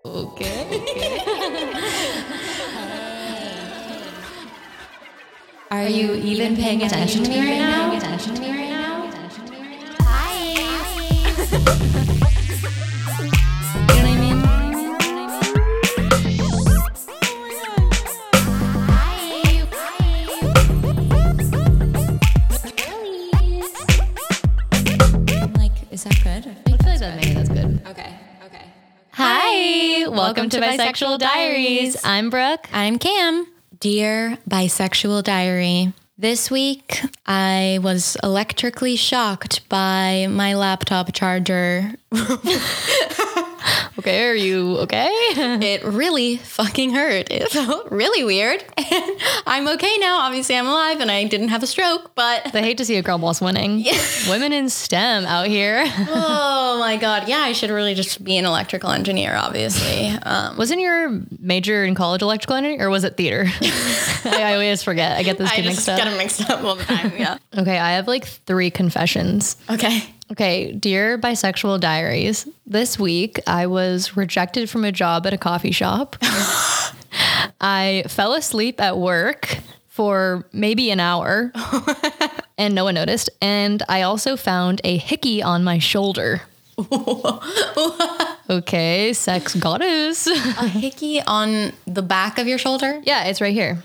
Okay. Are you even paying attention to me right now? Hi. You know what I mean? Is that good? I feel like that's good. Okay. Hi, welcome to Bisexual Diaries. I'm Brooke. I'm Cam. Dear Bisexual Diary, this week I was electrically shocked by my laptop charger. Okay, are you okay? It really fucking hurt. It felt really weird. And I'm okay now. Obviously, I'm alive and I didn't have a stroke, but... I hate to see a girl boss winning. Yeah. Women in STEM out here. Oh my God. Yeah, I should really just be an electrical engineer, obviously. Wasn't your major in college electrical engineering or was it theater? I always forget. I get this mixed up. I just get them mixed up all the time, yeah. Okay, I have like 3 confessions. Okay, dear Bisexual Diaries, this week I was rejected from a job at a coffee shop. I fell asleep at work for maybe an hour and no one noticed. And I also found a hickey on my shoulder. Okay, sex goddess. A hickey on the back of your shoulder? Yeah, it's right here.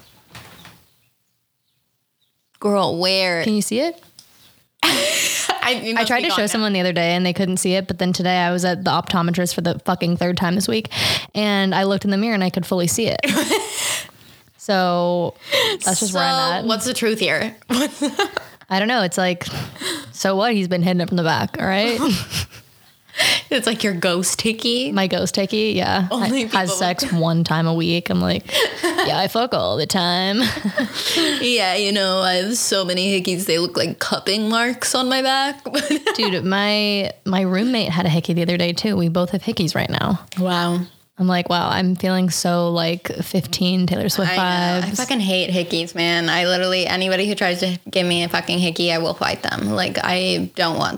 Girl, where? Can you see it? I tried to show someone the other day and they couldn't see it, but then today I was at the optometrist for the fucking 3rd time this week and I looked in the mirror and I could fully see it. So that's just where I'm at. What's the truth here? I don't know. It's like, so what? He's been hitting it from the back. All right. It's like your ghost hickey. My ghost hickey. Yeah. Has sex 1 time a week. I'm like, yeah, I fuck all the time. Yeah. You know, I have so many hickeys. They look like cupping marks on my back. Dude, my roommate had a hickey the other day too. We both have hickeys right now. Wow. I'm like, wow, I'm feeling so like 15 Taylor Swift vibes. I fucking hate hickeys, man. I literally, anybody who tries to give me a fucking hickey, I will fight them. Like, I don't want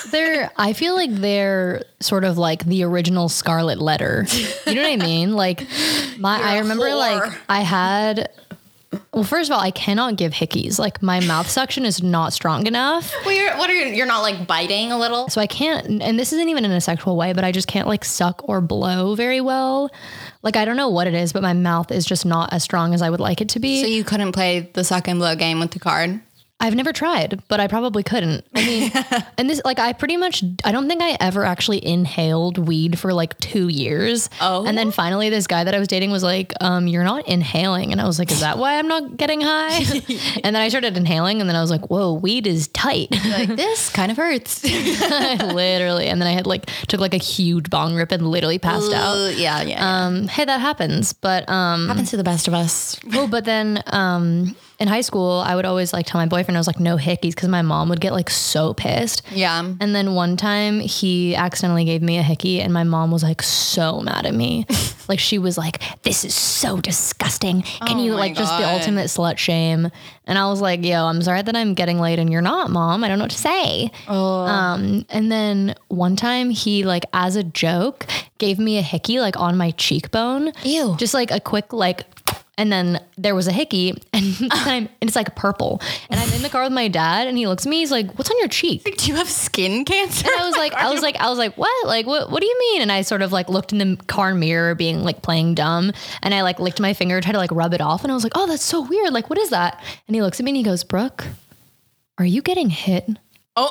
I feel like they're sort of like the original Scarlet Letter. You know what I mean? Like, I remember whore. like I had... Well, first of all, I cannot give hickeys. Like my mouth suction is not strong enough. Well, you're not like biting a little? So I can't, and this isn't even in a sexual way, but I just can't like suck or blow very well. Like, I don't know what it is, but my mouth is just not as strong as I would like it to be. So you couldn't play the suck and blow game with the card? I've never tried, but I probably couldn't. I mean, and this, like, I don't think I ever actually inhaled weed for like 2 years. Oh. And then finally this guy that I was dating was like, you're not inhaling. And I was like, is that why I'm not getting high? And then I started inhaling and then I was like, whoa, weed is tight. Like, this kind of hurts. Literally. And then I had like, took like a huge bong rip and literally passed out. Yeah. Hey, that happens. But, happens to the best of us. Oh, but then, in high school, I would always like tell my boyfriend, I was like, no hickeys, because my mom would get like so pissed. Yeah. And then one time he accidentally gave me a hickey and my mom was like so mad at me. Like she was like, this is so disgusting. Can you like just the ultimate slut shame? And I was like, yo, I'm sorry that I'm getting laid and you're not, Mom. I don't know what to say. Oh. And then one time he like as a joke gave me a hickey like on my cheekbone. Ew. Just like a quick like... And then there was a hickey and it's like purple. And I'm in the car with my dad and he looks at me, he's like, what's on your cheek? Do you have skin cancer? And I was like, what? Like, what do you mean? And I sort of like looked in the car mirror being like playing dumb. And I like licked my finger, tried to like rub it off. And I was like, oh, that's so weird. Like, what is that? And he looks at me and he goes, Brooke, are you getting hit? Oh.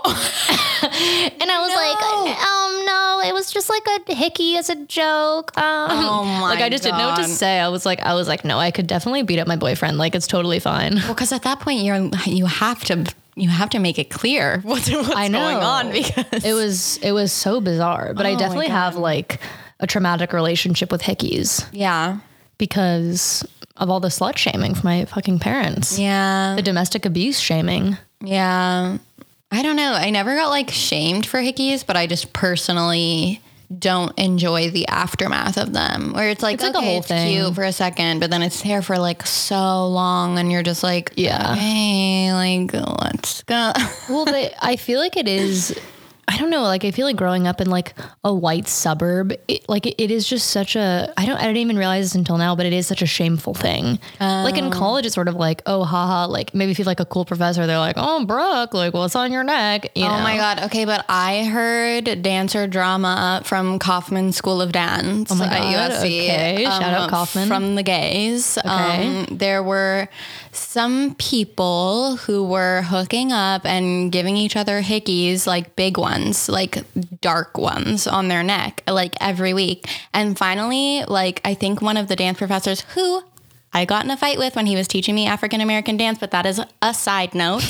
And I was like, no, it was just like a hickey as a joke. Oh my Like I just didn't know what to God. say. I was like, no, I could definitely beat up my boyfriend. Like it's totally fine. Well, because at that point you have to make it clear what's going on because it was so bizarre. But I definitely have like a traumatic relationship with hickeys. Yeah. Because of all the slut shaming from my fucking parents. Yeah. The domestic abuse shaming. Yeah. I don't know. I never got like shamed for hickeys, but I just personally don't enjoy the aftermath of them where it's like, a whole it's thing. cute for a second, but then it's there for like so long and you're just like, yeah, hey, like let's go. Well, I feel like it is I don't know, like I feel like growing up in like a white suburb, it is just such a, I didn't even realize this until now, but it is such a shameful thing. Like in college, it's sort of like, oh, haha, like maybe if you like a cool professor, they're like, oh, Brooke, like what's on your neck? You know? My God. Okay. But I heard dancer drama from Kaufman School of Dance my at God, USC. okay. Shout out Kaufman. From the gays. Okay. There were some people who were hooking up and giving each other hickeys, like big ones, like dark ones on their neck, like every week. And finally, like I think one of the dance professors who I got in a fight with when he was teaching me African American dance, but that is a side note.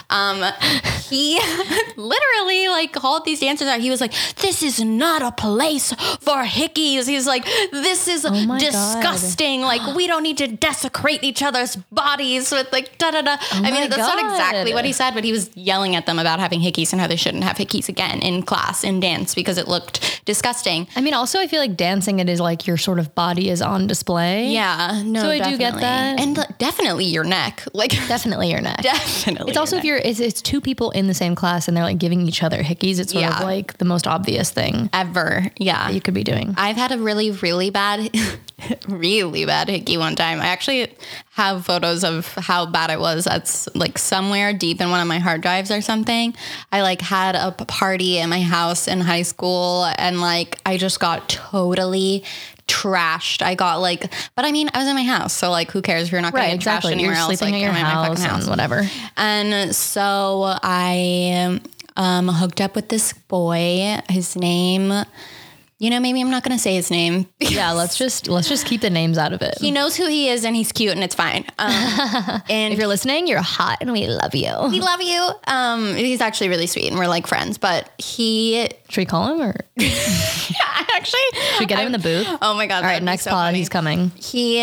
He literally like called these dancers out. He was like, this is not a place for hickeys. He's like, this is disgusting. God. Like, we don't need to desecrate each other's bodies with like da-da-da. I mean, that's not exactly what he said, but he was yelling at them about having hickeys and how they shouldn't have hickeys again in class, in dance, because it looked disgusting. I mean, also, I feel like dancing, it is like your sort of body is on display. Yeah, no, so I definitely. do get that. And definitely your neck. Like, definitely your neck. Definitely. It's also if you're, it's two people in the same class and they're like giving each other hickeys. It's sort of like the most obvious thing ever. Yeah. That you could be doing. I've had a really, really bad, really bad hickey one time. I actually have photos of how bad it was. That's like somewhere deep in one of my hard drives or something. I like had a party at my house in high school and like I just got totally trashed. I got like, but I mean, I was in my house, so like, who cares if you're not going to get trashed anywhere else? You're sleeping like, at your house and whatever. And so I hooked up with this boy. His name, you know, maybe I'm not going to say his name. Yeah, let's just keep the names out of it. He knows who he is and he's cute and it's fine. And if you're listening, you're hot and we love you. We love you. He's actually really sweet and we're like friends, but he... Should we call him or? Yeah, actually. Should we get him in the booth? Oh my God. All right, next pod, he's coming. We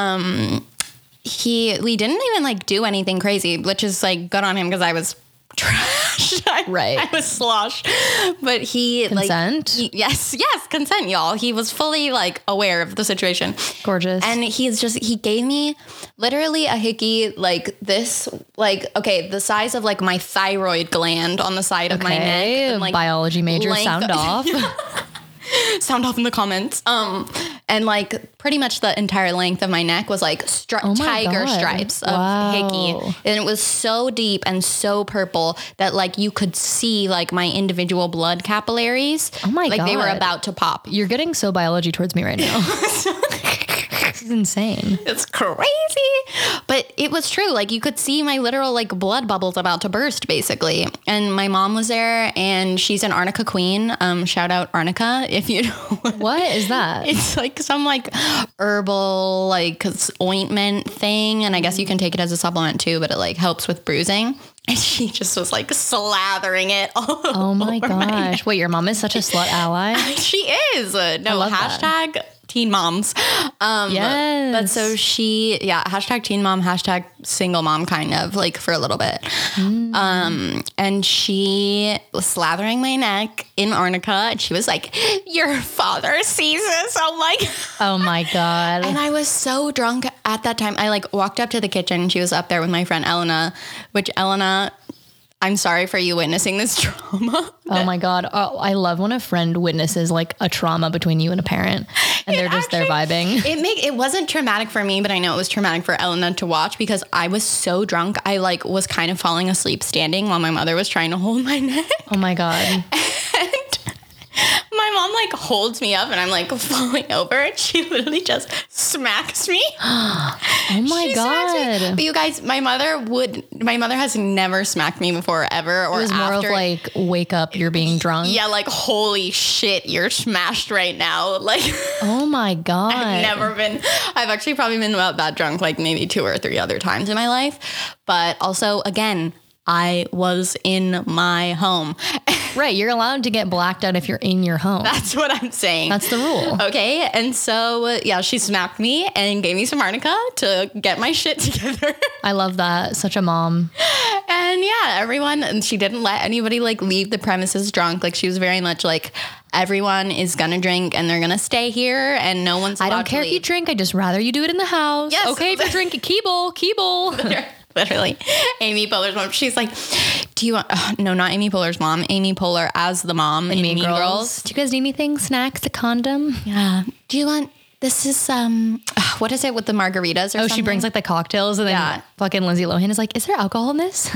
didn't even like do anything crazy, which is like good on him because I was trash. Right. I was sloshed. But he consent? Yes, consent, y'all. He was fully like aware of the situation. Gorgeous. And he gave me literally a hickey like this, like, okay, the size of like my thyroid gland on the side of my neck. And, like, biology major, sound off. Sound off in the comments. And like pretty much the entire length of my neck was like tiger stripes of hickey. And it was so deep and so purple that like you could see like my individual blood capillaries. Oh my God. Like they were about to pop. You're getting so biology towards me right now. This is insane. It's crazy. But it was true. Like you could see my literal like blood bubbles about to burst basically. And my mom was there and she's an Arnica queen. Shout out Arnica if you know. What is that? It's like some like herbal like ointment thing. And I guess you can take it as a supplement too, but it like helps with bruising. And she just was like slathering it all Oh my gosh. Wait, your mom is such a slut ally? She is. No, hashtag that. Teen moms. Yes. But so hashtag teen mom, hashtag single mom kind of like for a little bit. And she was slathering my neck in Arnica and she was like, your father sees this. I'm like, oh my God. And I was so drunk at that time. I like walked up to the kitchen. She was up there with my friend Elena, which Elena, I'm sorry for you witnessing this trauma. Oh my God. Oh, I love when a friend witnesses like a trauma between you and a parent and they're just there vibing. It wasn't traumatic for me, but I know it was traumatic for Elena to watch because I was so drunk. I like was kind of falling asleep standing while my mother was trying to hold my neck. Oh my God. And my mom like holds me up and I'm like falling over and she literally just smacks me. Oh my God. But you guys, my mother has never smacked me before ever. Or it was more of like, wake up, you're being drunk. Yeah, like, holy shit, you're smashed right now. Like, oh my God. I've actually probably been about that drunk like maybe 2 or 3 other times in my life. But also, again, I was in my home. Right. You're allowed to get blacked out if you're in your home. That's what I'm saying. That's the rule. Okay. And so, she smacked me and gave me some Arnica to get my shit together. I love that. Such a mom. And and she didn't let anybody like leave the premises drunk. Like she was very much like, everyone is going to drink and they're going to stay here and no one's allowed to leave. I don't care if you drink. I just rather you do it in the house. Yes. Okay. If you're drinking, Keeble. Literally, Amy Poehler's mom. She's like, Do you want, no, not Amy Poehler's mom, Amy Poehler as the mom in Mean Girls. Do you guys need anything? Snacks, a condom? Yeah. Do you want, this is, what is it with the margaritas or something? She brings like the cocktails and then fucking Lindsay Lohan is like, is there alcohol in this?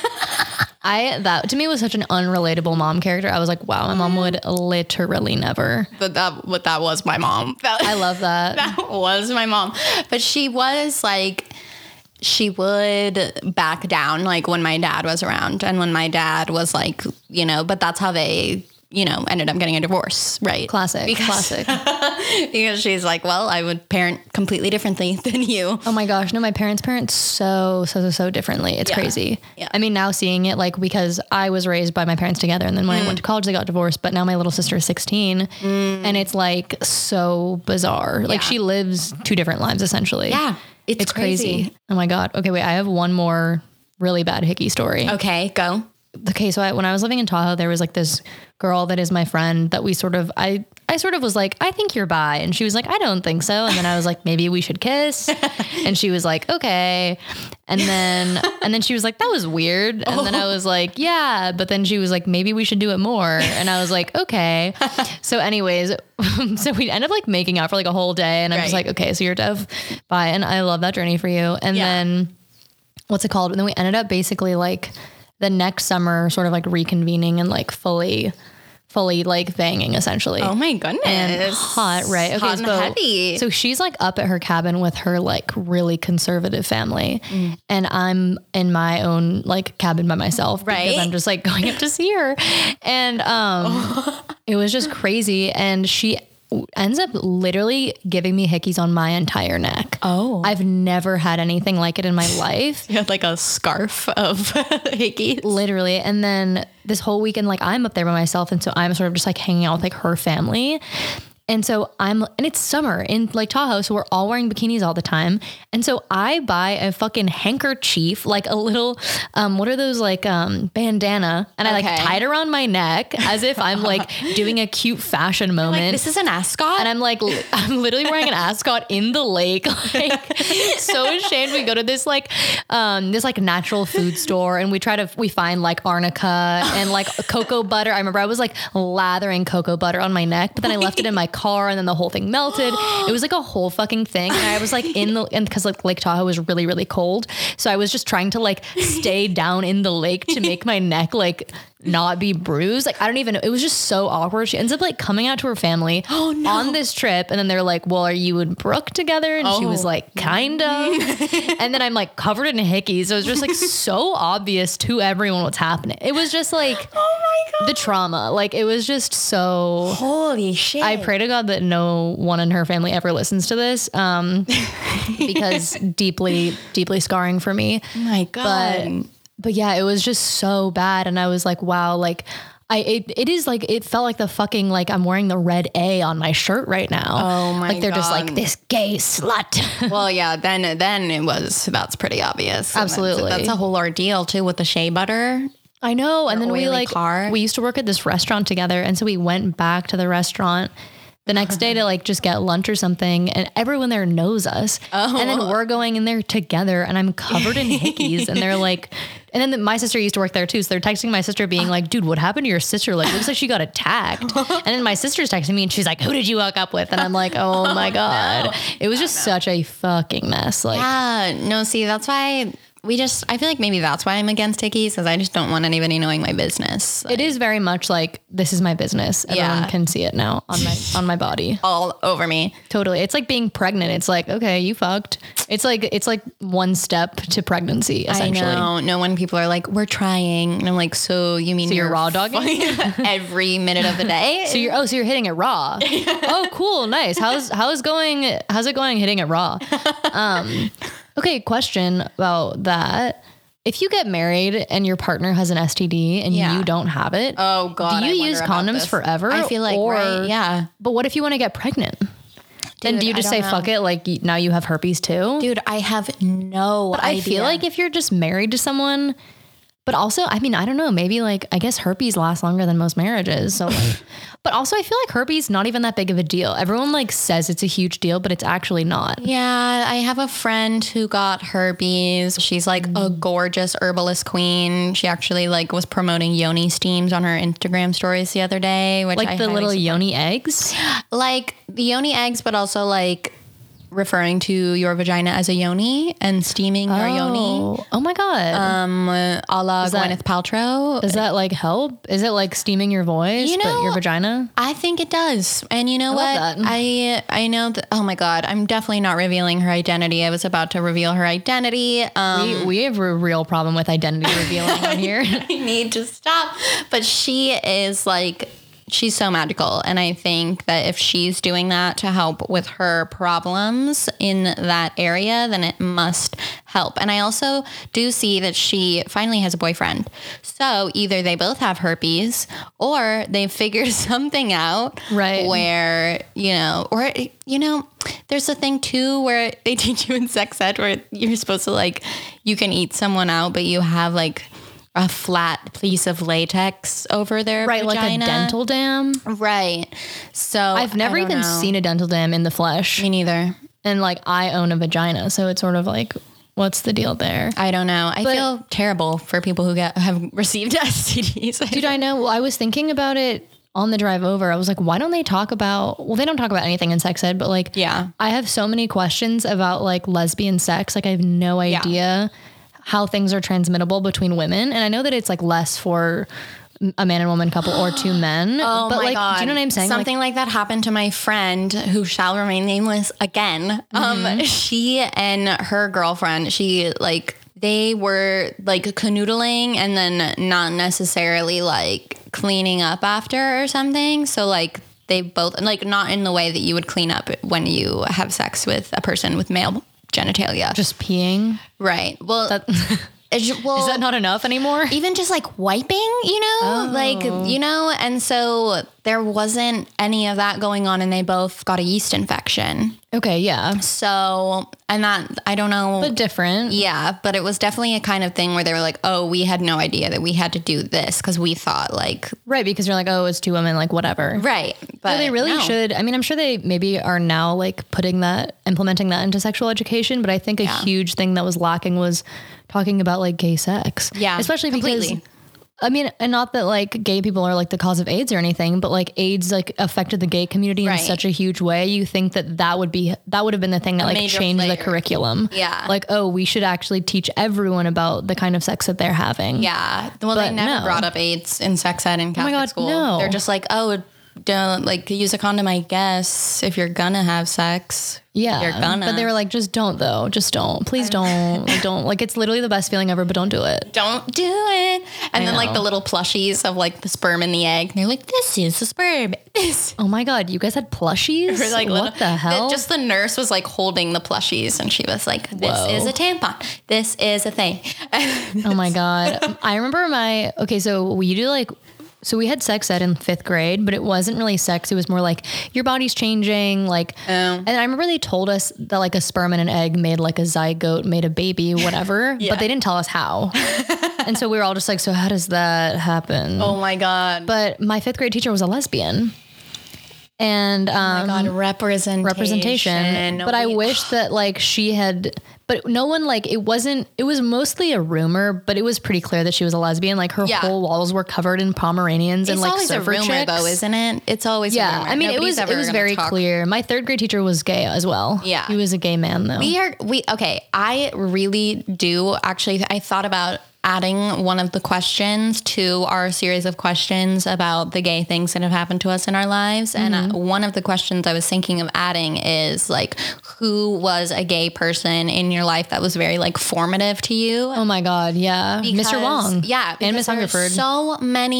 That to me was such an unrelatable mom character. I was like, wow, my mom would literally never. But that was my mom. I love that. That was my mom. But she was like, she would back down like when my dad was around and when my dad was like, you know, but that's how they, you know, ended up getting a divorce, right? Classic. Because she's like, well, I would parent completely differently than you. Oh my gosh. No, my parents parent so differently. It's crazy. Yeah. I mean, now seeing it like, because I was raised by my parents together and then when I went to college, they got divorced, but now my little sister is 16 and it's like so bizarre. Like she lives two different lives essentially. Yeah. It's crazy. Oh my God. Okay, wait. I have one more really bad hickey story. Okay, go. Okay, so when I was living in Tahoe, there was like this girl that is my friend that we sort of, I sort of was like, I think you're bi. And she was like, I don't think so. And then I was like, maybe we should kiss. And she was like, okay. And then she was like, that was weird. And then I was like, yeah. But then she was like, maybe we should do it more. And I was like, okay. So anyways, so we end up like making out for like a whole day. And I'm just like, okay, so you're def bi. And I love that journey for you. And then what's it called? And then we ended up basically like the next summer sort of like reconvening and like fully like banging essentially. Oh my goodness. And hot, right? Okay, hot and heavy. So she's like up at her cabin with her like really conservative family. And I'm in my own like cabin by myself. Right. Because I'm just like going up to see her. And it was just crazy. And she ends up literally giving me hickeys on my entire neck. Oh. I've never had anything like it in my life. You had like a scarf of hickeys. Literally. And then this whole weekend, like I'm up there by myself. And so I'm sort of just like hanging out with like her family. And so and it's summer in like Tahoe. So we're all wearing bikinis all the time. And so I buy a fucking handkerchief, like a little, what are those like, bandana. And I like tie it around my neck as if I'm like doing a cute fashion moment. Like, this is an ascot? And I'm like, I'm literally wearing an ascot in the lake. Like so ashamed. We go to this like natural food store and we find like arnica and like cocoa butter. I remember I was like lathering cocoa butter on my neck, but then I left it in my car and then the whole thing melted. It was like a whole fucking thing. And I was like because like Lake Tahoe was really, really cold. So I was just trying to like stay down in the lake to make my neck like not be bruised. Like, I don't even know. It was just so awkward. She ends up like coming out to her family on this trip. And then they're like, well, are you and Brooke together? And she was like, kind of. And then I'm like covered in hickeys. So it was just like so obvious to everyone what's happening. It was just like, oh my God, the trauma. Like it was just so. Holy shit. I pray to God that no one in her family ever listens to this. Because deeply, deeply scarring for me. Oh my God. But yeah, it was just so bad. And I was like, wow, like it felt like the fucking, like I'm wearing the red A on my shirt right now. Oh my God. Like they're just like this gay slut. Well, yeah, then that's pretty obvious. Absolutely. That's a whole ordeal too with the shea butter. I know. And then we used to work at this restaurant together. And so we went back to the restaurant the next day to like just get lunch or something. And everyone there knows us. Oh. And then we're going in there together and I'm covered in hickeys and they're like, and then my sister used to work there too. So they're texting my sister being like, dude, what happened to your sister? Like, looks like she got attacked. And then my sister's texting me and she's like, who did you hook up with? And I'm like, oh my God. No. It was just such a fucking mess. Like, yeah, no, see, that's why I feel like maybe that's why I'm against hickeys, because I just don't want anybody knowing my business. Like, it is very much like, this is my business. Everyone can see it now on my body. All over me. Totally. It's like being pregnant. It's like, okay, you fucked. It's like one step to pregnancy, essentially. I know. No, when people are like, we're trying. And I'm like, so you mean you're raw dogging every minute of the day? So you're hitting it raw. Oh, cool. Nice. How's it going hitting it raw? Okay, question about that. If you get married and your partner has an STD and you don't have it, oh God, do you use condoms forever? I feel like, yeah. But what if you want to get pregnant? Then do you just say, fuck it? Like now you have herpes too? Dude, I have no idea. I feel like if you're just married to someone, But also, I mean, I don't know, maybe like, I guess herpes lasts longer than most marriages. So, but also I feel like herpes, not even that big of a deal. Everyone like says it's a huge deal, but it's actually not. Yeah, I have a friend who got herpes. She's like a gorgeous herbalist queen. She actually like was promoting yoni steams on her Instagram stories the other day, which Like I the highly little support. yoni eggs. Like the yoni eggs, but also like referring to your vagina as a yoni and steaming your yoni. Oh my God. A la that- Gwyneth Paltrow. Does that like help? Is it like steaming your voice, You but know, your vagina? I think it does. And you know love what? that. I know that, oh my God, I'm definitely not revealing her identity. I was about to reveal her identity. We have a real problem with identity revealing on here. I need to stop. But she is like, she's so magical. And I think that if she's doing that to help with her problems in that area, then it must help. And I also do see that she finally has a boyfriend. So either they both have herpes or they figured something out. Right. Where, you know, or, you know, there's a thing too where they teach you in sex ed where you're supposed to like, you can eat someone out, but you have like a flat piece of latex over their Right, vagina. like a dental dam. Right. So I've never I don't even know. seen a dental dam in the flesh. Me neither. And like I own a vagina, so it's sort of like, what's the deal there? I don't know. I feel terrible for people who have received STDs. Dude, I know. Well, I was thinking about it on the drive over. I was like, why don't they talk about, well, they don't talk about anything in sex ed, but like, Yeah. I have so many questions about like lesbian sex. Like I have no idea how things are transmittable between women. And I know that it's like less for a man and woman couple or two men. Oh but my like, God. do you know what I'm saying? Something like that happened to my friend who shall remain nameless again. She and her girlfriend, they were like canoodling and then not necessarily like cleaning up after or something. So like they both, like not in the way that you would clean up when you have sex with a person with male genitalia. Just peeing. Right. Well, Is that not enough anymore? even just like wiping, you know, like, you know, and so there wasn't any of that going on and they both got a yeast infection. Okay. Yeah. So, and that, I don't know. But different. Yeah, but it was definitely a kind of thing where they were like, oh, we had no idea that we had to do this because we thought like. Right. Because you're like, oh, it's two women, like whatever. Right. But So they really no. should. I mean, I'm sure they maybe are now like implementing that into sexual education. But I think a huge thing that was lacking was talking about like gay sex. Yeah, Especially completely. because, I mean, and not that like gay people are like the cause of AIDS or anything, but like AIDS like affected the gay community in Right. such a huge way. You think that would have been the thing that like major changed the player. curriculum. Yeah. Like, oh, we should actually teach everyone about the kind of sex that they're having. Yeah. Well, they But never no. brought up AIDS in sex ed in Catholic God, school. no. They're just like, oh, don't like use a condom, I guess, if you're gonna have sex. Yeah. You're gonna. But they were like, just don't though. Just don't. Please don't. Like, don't. Like, it's literally the best feeling ever, but don't do it. Don't do it. And then like know. the little plushies of like the sperm and the egg. And they're like, this is the sperm. This Oh my God. You guys had plushies? Or, like, what little- the hell? Just the nurse was like holding the plushies and she was like, this Whoa. is a tampon. This is a thing. Oh my God. I remember so we had sex ed in 5th grade, but it wasn't really sex. It was more like your body's changing. Like, and I remember they told us that like a sperm and an egg made like a zygote, made a baby, whatever, but they didn't tell us how. And so we were all just like, so how does that happen? Oh my God. But my 5th grade teacher was a lesbian. And, God, representation. But I wish that like she had, but no one like, it was mostly a rumor, but it was pretty clear that she was a lesbian. Like her whole walls were covered in Pomeranians and It's like always a surfer rumor chicks. though, isn't it? It's always a rumor. I mean, Nobody's it ever was gonna very talk. clear. My 3rd grade teacher was gay as well. Yeah. He was a gay man though. I really do actually, I thought about adding one of the questions to our series of questions about the gay things that have happened to us in our lives. And one of the questions I was thinking of adding is like, who was a gay person in your life that was very like formative to you? Oh my God. Yeah. Mr. Wong. Yeah. And Miss because there are Hungerford. So many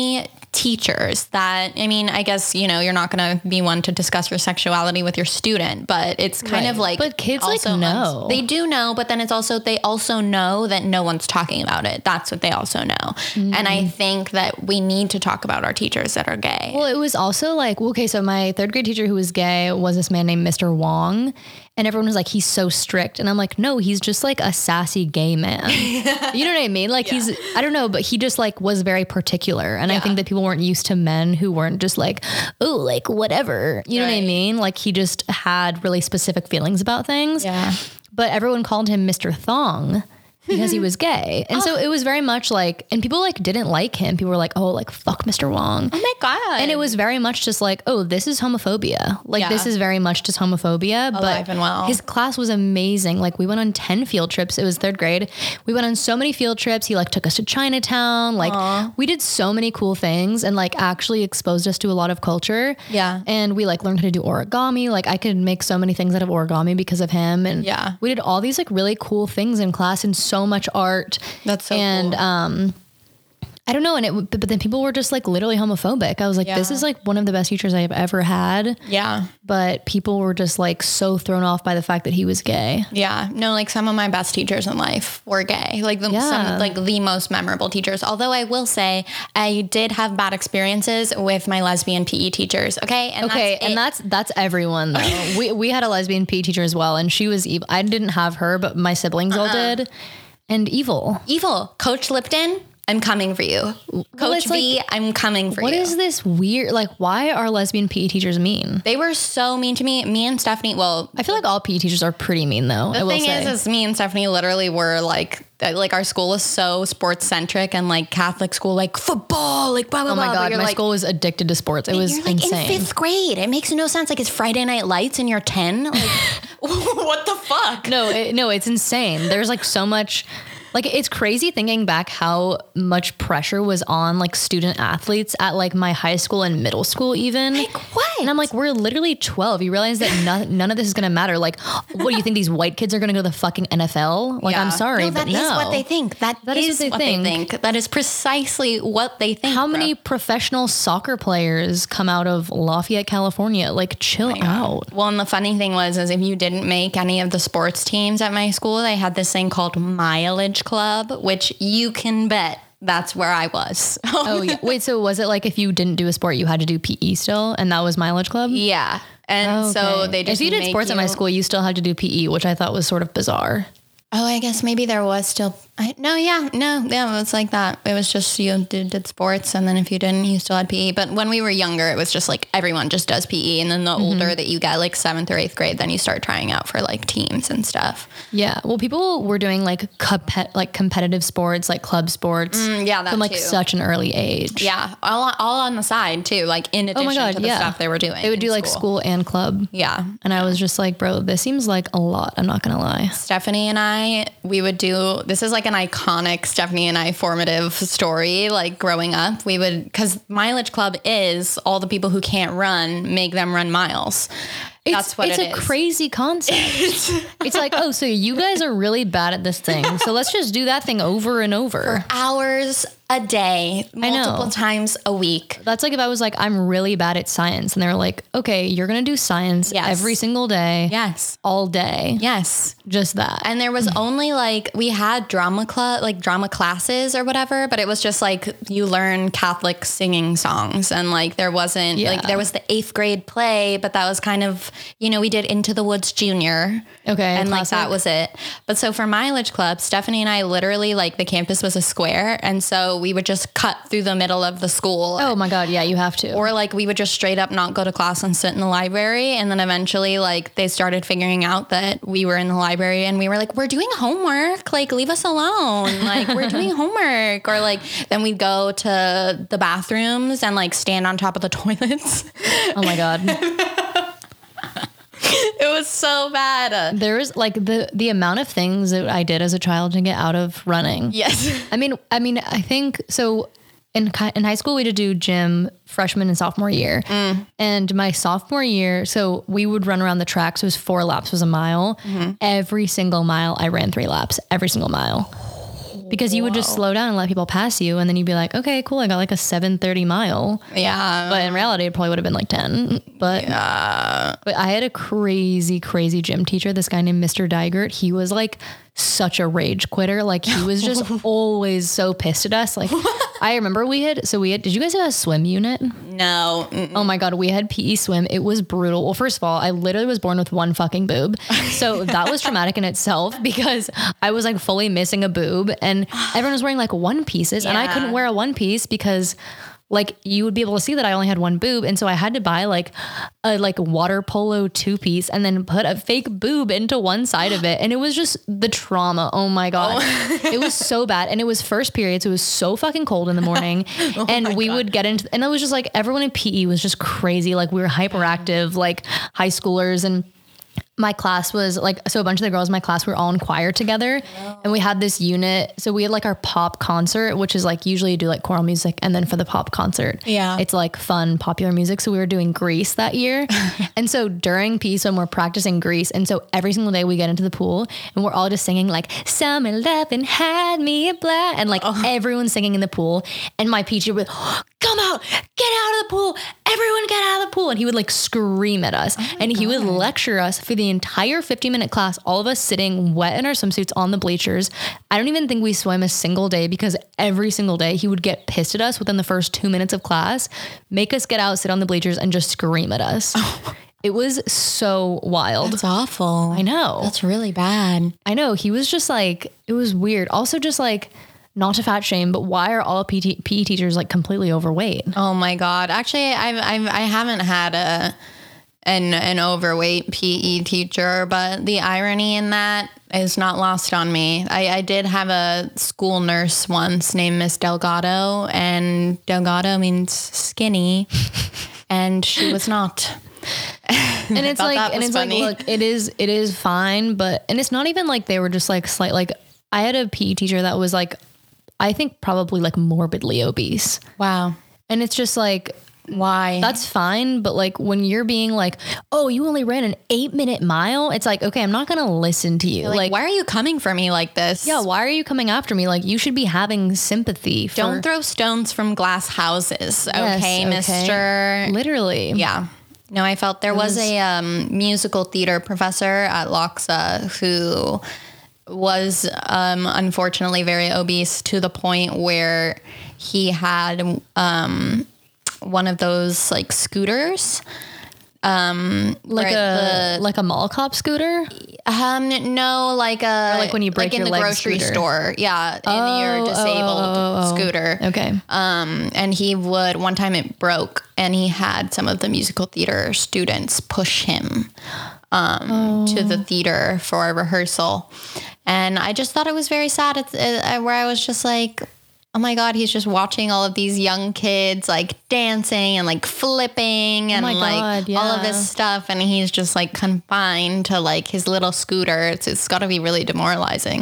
teachers that, I mean, I guess, you know, you're not going to be one to discuss your sexuality with your student, but it's kind of like, but kids like know. They do know, but then it's also, they also know that no one's talking about it. That's what they also know. Mm-hmm. And I think that we need to talk about our teachers that are gay. Well, it was also like, okay, so my third grade teacher who was gay was this man named Mr. Wong. And everyone was like, he's so strict. And I'm like, no, he's just like a sassy gay man. You know what I mean? Like he's, I don't know, but he just like was very particular. And I think that people weren't used to men who weren't just like, oh, like whatever. You know what I mean? Like he just had really specific feelings about things. Yeah. But everyone called him Mr. Thong because he was gay. And so it was very much like, and people like didn't like him. People were like, oh, like fuck Mr. Wong. Oh my God. And it was very much just like, oh, this is homophobia. Like this is very much just homophobia. Alive and well. His class was amazing. Like we went on 10 field trips. It was third grade. We went on so many field trips. He like took us to Chinatown. Like we did so many cool things and like actually exposed us to a lot of culture. Yeah. And we like learned how to do origami. Like I could make so many things out of origami because of him. And we did all these like really cool things in class and so much art. That's so and cool. I don't know. And but then people were just like literally homophobic. I was like, this is like one of the best teachers I've ever had. Yeah. But people were just like so thrown off by the fact that he was gay. Yeah. No, like some of my best teachers in life were gay. Like some, like the most memorable teachers. Although I will say I did have bad experiences with my lesbian PE teachers. Okay. And that's everyone though. we had a lesbian PE teacher as well. And she was evil. I didn't have her, but my siblings all did. And evil. Coach Lipton, I'm coming for you. Coach V, like, I'm coming for you. What is this weird, like, why are lesbian PE teachers mean? They were so mean to me. Me and Stephanie, well. I feel like all PE teachers are pretty mean though. The thing is me and Stephanie literally were like our school was so sports centric and like Catholic school, like football, like blah, blah, blah. Oh my God, my school was addicted to sports. It was insane. In 5th grade. It makes no sense. Like it's Friday Night Lights and you're 10. Like, what the fuck? No, it's insane. There's like so much. Like, it's crazy thinking back how much pressure was on like student athletes at like my high school and middle school even. Like what? And I'm like, we're literally 12. You realize that none of this is going to matter. Like, what do you think these white kids are going to go to the fucking NFL? Like, I'm sorry, but no. That is what they think. That is what they think. That is precisely what they think. How many professional soccer players come out of Lafayette, California? Like, chill out. Well, and the funny thing was if you didn't make any of the sports teams at my school, they had this thing called mileage club, which you can bet that's where I was. Oh yeah. Wait, so was it like if you didn't do a sport, you had to do PE still, and that was mileage club? Yeah. And so they just if you did sports at my school, you still had to do PE, which I thought was sort of bizarre. Oh, I guess maybe there was still. It was like that. It was just you did sports, and then if you didn't, you still had PE. But when we were younger, it was just like everyone just does PE, and then the older that you get, like 7th or 8th grade, then you start trying out for like teams and stuff. Yeah, well, people were doing like competitive sports, like club sports, from like such an early age. Yeah, all on the side too, like in addition to the stuff they were doing. They would do like school and club. Yeah, and I was just like, bro, this seems like a lot. I'm not gonna lie. Stephanie and we would do, this is like an iconic Stephanie and I formative story, like growing up, because mileage club is all the people who can't run, make them run miles. That's what it is. It's a crazy concept. It's like, oh, so you guys are really bad at this thing. So let's just do that thing over and over. For hours a day, multiple times a week. That's like if I was like, I'm really bad at science. And they were like, okay, you're going to do science every single day. Yes. All day. Yes. Just that. And there was only like, we had drama classes or whatever, but it was just like you learn Catholic singing songs. And like there wasn't, like there was the 8th grade play, but that was kind of, we did Into the Woods Junior. Okay. And like that was it. But so for mileage club, Stephanie and I literally, like the campus was a square. And so we would just cut through the middle of the school. Oh my God. Yeah, you have to. Or like we would just straight up not go to class and sit in the library. And then eventually like they started figuring out that we were in the library and we were like, we're doing homework. Like leave us alone. Like we're doing homework. Or like then we'd go to the bathrooms and like stand on top of the toilets. Oh my God. It was so bad. There was like the amount of things that I did as a child to get out of running. Yes. I mean, I think so. In high school, we had to do gym freshman and sophomore year. And my sophomore year, so we would run around the track. So it was 4 laps was a mile. Every single mile, I ran 3 laps. Every single mile. because you would just slow down and let people pass you. And then you'd be like, okay, cool. I got like a 7:30 mile. Yeah. But in reality, it probably would have been like 10. But I had a crazy, crazy gym teacher, this guy named Mr. Digert. He was like such a rage quitter. Like he was just always so pissed at us. Like I remember did you guys have a swim unit? No. Mm-mm. Oh my God. We had PE swim. It was brutal. Well, first of all, I literally was born with one fucking boob. So that was traumatic in itself because I was like fully missing a boob and everyone was wearing like one pieces and I couldn't wear a one piece because like you would be able to see that I only had one boob. And so I had to buy like a water polo 2-piece and then put a fake boob into one side of it. And it was just the trauma. Oh my God. It was so bad. And it was first period. So it was so fucking cold in the morning and we would get into, and it was just like, everyone in PE was just crazy. Like we were hyperactive, like high schoolers. And my class was like, so a bunch of the girls in my class were all in choir together and we had this unit. So we had like our pop concert, which is like usually you do like choral music. And then for the pop concert, it's like fun, popular music. So we were doing Grease that year. And so during PE, when we're practicing Grease. And so every single day we get into the pool and we're all just singing like Summer Lovin' Had Me a Blast. And like everyone's singing in the pool. And my teacher would come out, get out of the pool. Everyone get out of the pool. And he would like scream at us and he would lecture us for the entire 50-minute class, all of us sitting wet in our swimsuits on the bleachers. I don't even think we swam a single day because every single day he would get pissed at us within the first 2 minutes of class, make us get out, sit on the bleachers and just scream at us. It was so wild. That's awful. I know. That's really bad. I know. He was just like, it was weird. Also just like, not to fat shame, but why are all PE teachers like completely overweight? Oh my God. Actually, I haven't had an overweight PE teacher, but the irony in that is not lost on me. I did have a school nurse once named Miss Delgado, and Delgado means skinny, and she was not. And it's like, funny. Like, look, it is fine, but, and it's not even like they were just like slight, like I had a PE teacher that was like, I think probably like morbidly obese. Wow. And it's just like, why? That's fine. But like when you're being like, oh, you only ran an 8-minute mile. It's like, okay, I'm not going to listen to you. Like, why are you coming for me like this? Yeah. Why are you coming after me? Like you should be having sympathy. Don't throw stones from glass houses. Okay, mister. Literally. Yeah. No, I felt there was a musical theater professor at Loxa who was unfortunately very obese to the point where he had one of those like scooters, like a mall cop scooter. No, like when you break like in your the grocery scooter. store. Yeah, in your disabled scooter. Okay. And he would, one time it broke, and he had some of the musical theater students push him to the theater for a rehearsal. And I just thought it was very sad where I was just like, oh my God, he's just watching all of these young kids like dancing and like flipping and all of this stuff. And he's just like confined to like his little scooter. It's got to be really demoralizing.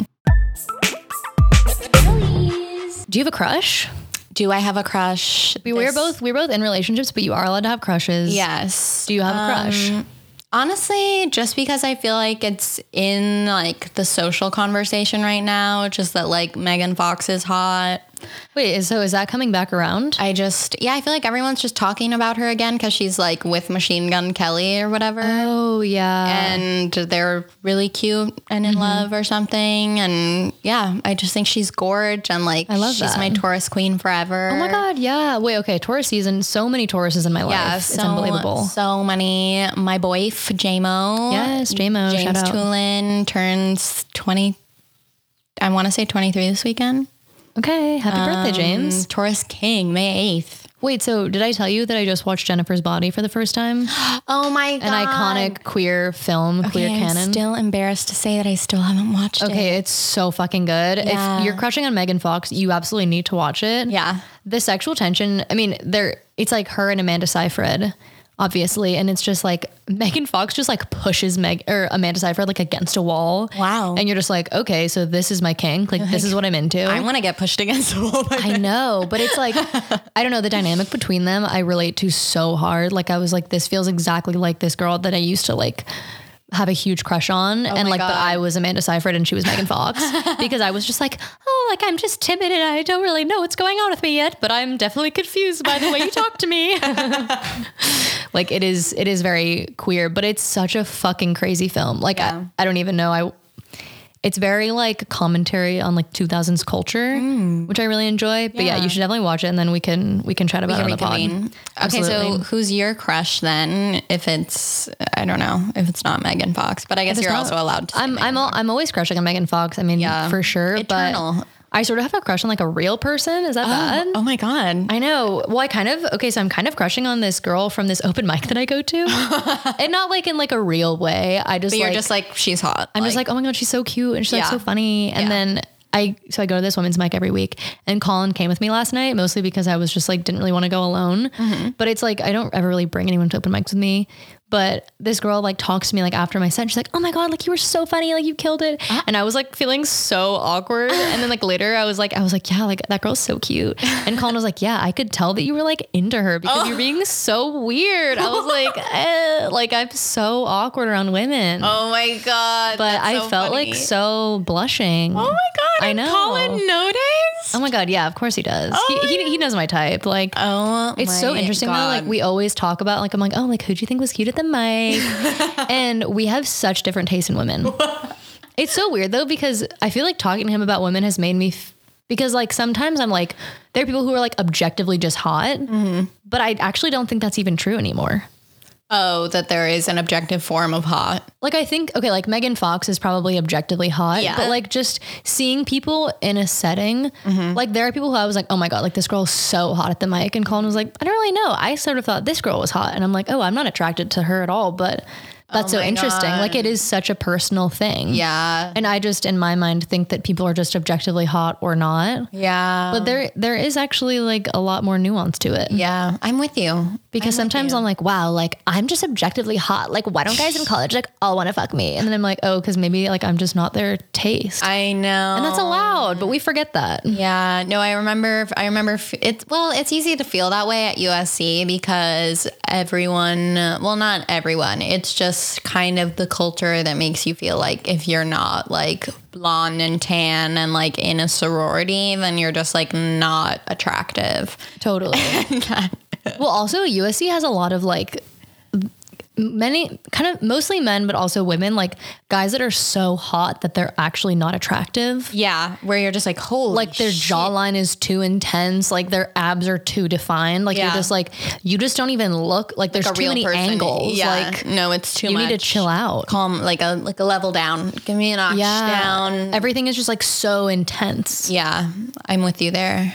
Do you have a crush? Do I have a crush? We're both in relationships, but you are allowed to have crushes. Yes. Do you have a crush? Honestly, just because I feel like it's in like the social conversation right now, just that like Megan Fox is hot. Wait, so is that coming back around? I feel like everyone's just talking about her again because she's like with Machine Gun Kelly or whatever. Oh, yeah. And they're really cute and in love or something. And yeah, I just think she's gorge and like I love she's that. my Taurus queen forever. Oh my God, yeah. Wait, okay, Taurus season. So many Tauruses in my life. Yeah, it's unbelievable. So many. My boyf, JMO. Yes, JMO. James shout out. Tulin turns 20. I want to say 23 this weekend. Okay, happy birthday, James. Taurus King, May 8th. Wait, so did I tell you that I just watched Jennifer's Body for the first time? Oh my God. An iconic queer film, queer canon. I'm still embarrassed to say that I still haven't watched it. Okay, it's so fucking good. Yeah. If you're crushing on Megan Fox, you absolutely need to watch it. Yeah. The sexual tension, I mean, it's like her and Amanda Seyfried, obviously. And it's just like Megan Fox just like pushes Amanda Seyfried like against a wall. Wow. And you're just like, okay, so this is my kink. Like this is what I'm into. I want to get pushed against the wall. I know, but it's like, I don't know, the dynamic between them, I relate to so hard. Like I was like, this feels exactly like this girl that I used to like have a huge crush on. And like, but I was Amanda Seyfried and she was Megan Fox because I was just like, oh, like I'm just timid and I don't really know what's going on with me yet, but I'm definitely confused by the way you talk to me. Like it is very queer, but it's such a fucking crazy film. Like I don't even know. It's very like commentary on like 2000s culture, which I really enjoy. But yeah, you should definitely watch it, and then we can chat about it on the pod. Okay, so who's your crush then? If it's, I don't know, if it's not Megan Fox, but I guess you're also allowed to. I'm always crushing on Megan Fox. I mean, for sure. Eternal. But I sort of have a crush on like a real person. Is that bad? Oh my God. I know. Well, so I'm kind of crushing on this girl from this open mic that I go to. And not like in like a real way. But you're just like, she's hot. I'm just like, oh my God, she's so cute. And she's like so funny. And then I go to this women's mic every week, and Colin came with me last night, mostly because I was just like, didn't really want to go alone. But it's like, I don't ever really bring anyone to open mics with me. But this girl like talks to me like after my set. She's like, oh my God, like you were so funny. Like you killed it. And I was like feeling so awkward. And then like later I was like, yeah, like that girl's so cute. And Colin was like, yeah, I could tell that you were like into her because you're being so weird. I was like I'm so awkward around women. Oh my God. But I felt like so blushing. Oh my God. I know. Colin noticed? Oh my God. Yeah, of course he does. He knows my type. Like, it's so interesting though. Like we always talk about like, I'm like, oh, like who do you think was cute at the mic? And we have such different tastes in women. It's so weird though, because I feel like talking to him about women has made me because like sometimes I'm like, there are people who are like objectively just hot, but I actually don't think that's even true anymore. Oh, that there is an objective form of hot. Like I think, okay, like Megan Fox is probably objectively hot, but like just seeing people in a setting, like there are people who I was like, oh my God, like this girl is so hot at the mic. And Colin was like, I don't really know. I sort of thought this girl was hot. And I'm like, oh, I'm not attracted to her at all, but that's so interesting. God. Like it is such a personal thing. Yeah. And I just, in my mind, think that people are just objectively hot or not. Yeah. But there is actually like a lot more nuance to it. Yeah. I'm with you. Because sometimes I'm like, wow, like I'm just objectively hot. Like why don't guys in college like all want to fuck me? And then I'm like, oh, because maybe like I'm just not their taste. I know. And that's allowed, but we forget that. Yeah. No, I remember it's easy to feel that way at USC because not everyone, it's just kind of the culture that makes you feel like if you're not like blonde and tan and like in a sorority, then you're just like not attractive. Totally. Well, also USC has a lot of like many kind of mostly men, but also women, like guys that are so hot that they're actually not attractive. Yeah. Where you're just like, holy like their jawline is too intense. Like their abs are too defined. Like you're just like, you just don't even look like there's too many angles. Yeah. Like no, it's too much. You need to chill out. Calm, like a level down. Give me a notch down. Everything is just like so intense. Yeah. I'm with you there.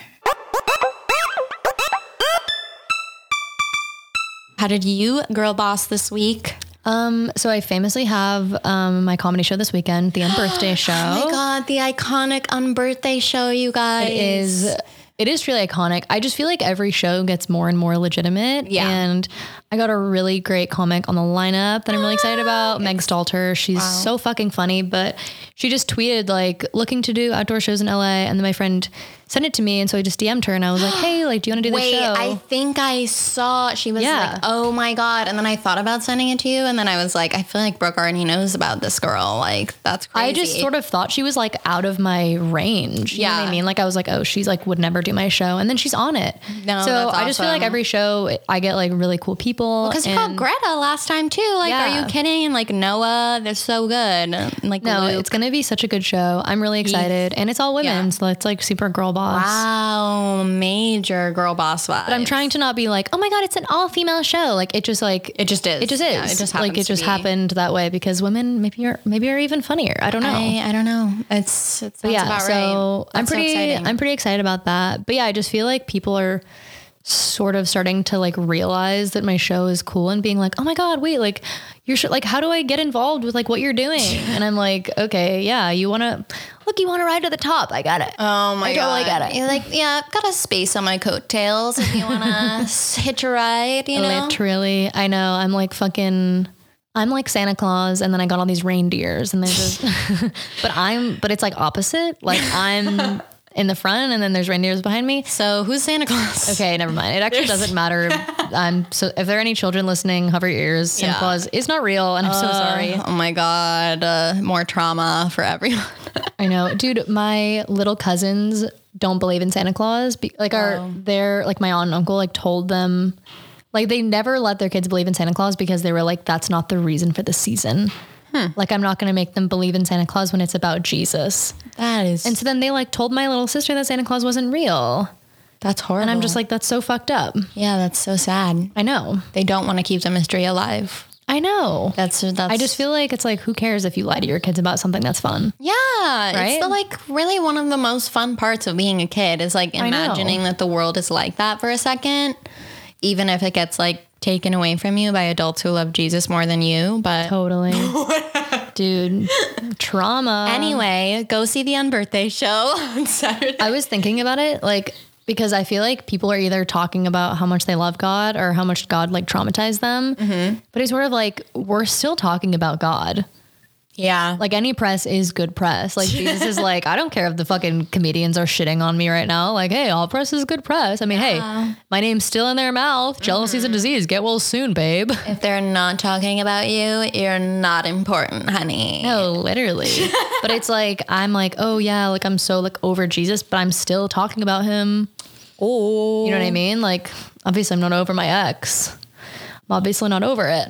How did you girl boss this week? So I famously have my comedy show this weekend, the Unbirthday Show. Oh my God, the iconic Unbirthday Show, you guys. It is truly iconic. I just feel like every show gets more and more legitimate. Yeah. And I got a really great comic on the lineup that I'm really excited about. Meg Stalter. She's so fucking funny, but she just tweeted like looking to do outdoor shows in LA. And then my friend sent it to me. And so I just DM'd her and I was like, hey, like, do you want to do the show? I think I saw, she was like, oh my God. And then I thought about sending it to you. And then I was like, I feel like Brooke already knows about this girl. Like, that's crazy. I just sort of thought she was like out of my range. You know what I mean? Like I was like, oh, she's like would never do my show. And then she's on it. No, so I just feel like every show I get like really cool people. Because you had Greta last time too. Like, are you kidding? And like Noah, they're so good. And like, no, Luke. it's going to be such a good show. I'm really excited. And it's all women. So it's like super girl boss. Wow. Major girl boss vibes. But I'm trying to not be like, oh my God, it's an all female show. Like it just is. It just is. Yeah, it just like it just happened that way because women maybe are even funnier. I don't know. I don't know. It sounds about so right. I'm pretty excited about that. But yeah, I just feel like people are sort of starting to like realize that my show is cool and being like, oh my God, wait, like you're like, how do I get involved with like what you're doing? And I'm like, okay, yeah, you want to ride to the top. I got it. Oh my God. I got it. You're like, yeah, I've got a space on my coattails if you want to hitch a ride, you know? Literally. I know. I'm like Santa Claus and then I got all these reindeers and they're just, but it's like opposite. Like in the front and then there's reindeers behind me. So who's Santa Claus? Okay, never mind. It actually doesn't matter. So if there are any children listening, hover your ears. Santa Claus is not real, and I'm so sorry. Oh my God. More trauma for everyone. I know. Dude, my little cousins don't believe in Santa Claus. They're like my aunt and uncle like told them, like they never let their kids believe in Santa Claus because they were like, that's not the reason for the season. Like, I'm not going to make them believe in Santa Claus when it's about Jesus. That is. And so then they like told my little sister that Santa Claus wasn't real. That's horrible. And I'm just like, that's so fucked up. Yeah, that's so sad. I know. They don't want to keep the mystery alive. I know. That's. I just feel like it's like, who cares if you lie to your kids about something that's fun? Yeah. Right? It's like really one of the most fun parts of being a kid is like imagining that the world is like that for a second, even if it gets like taken away from you by adults who love Jesus more than you. But totally. Dude, trauma. Anyway, go see the Unbirthday show on Saturday. I was thinking about it, like, because I feel like people are either talking about how much they love God or how much God like traumatized them. Mm-hmm. But it's sort of like, we're still talking about God. Yeah. Like any press is good press. Like Jesus is like, I don't care if the fucking comedians are shitting on me right now. Like, hey, all press is good press. I mean, hey, my name's still in their mouth. Jealousy's a disease. Get well soon, babe. If they're not talking about you, you're not important, honey. No, literally. But it's like, I'm like, oh yeah, like I'm so like over Jesus, but I'm still talking about him. Oh. You know what I mean? Like, obviously I'm not over my ex. I'm obviously not over it.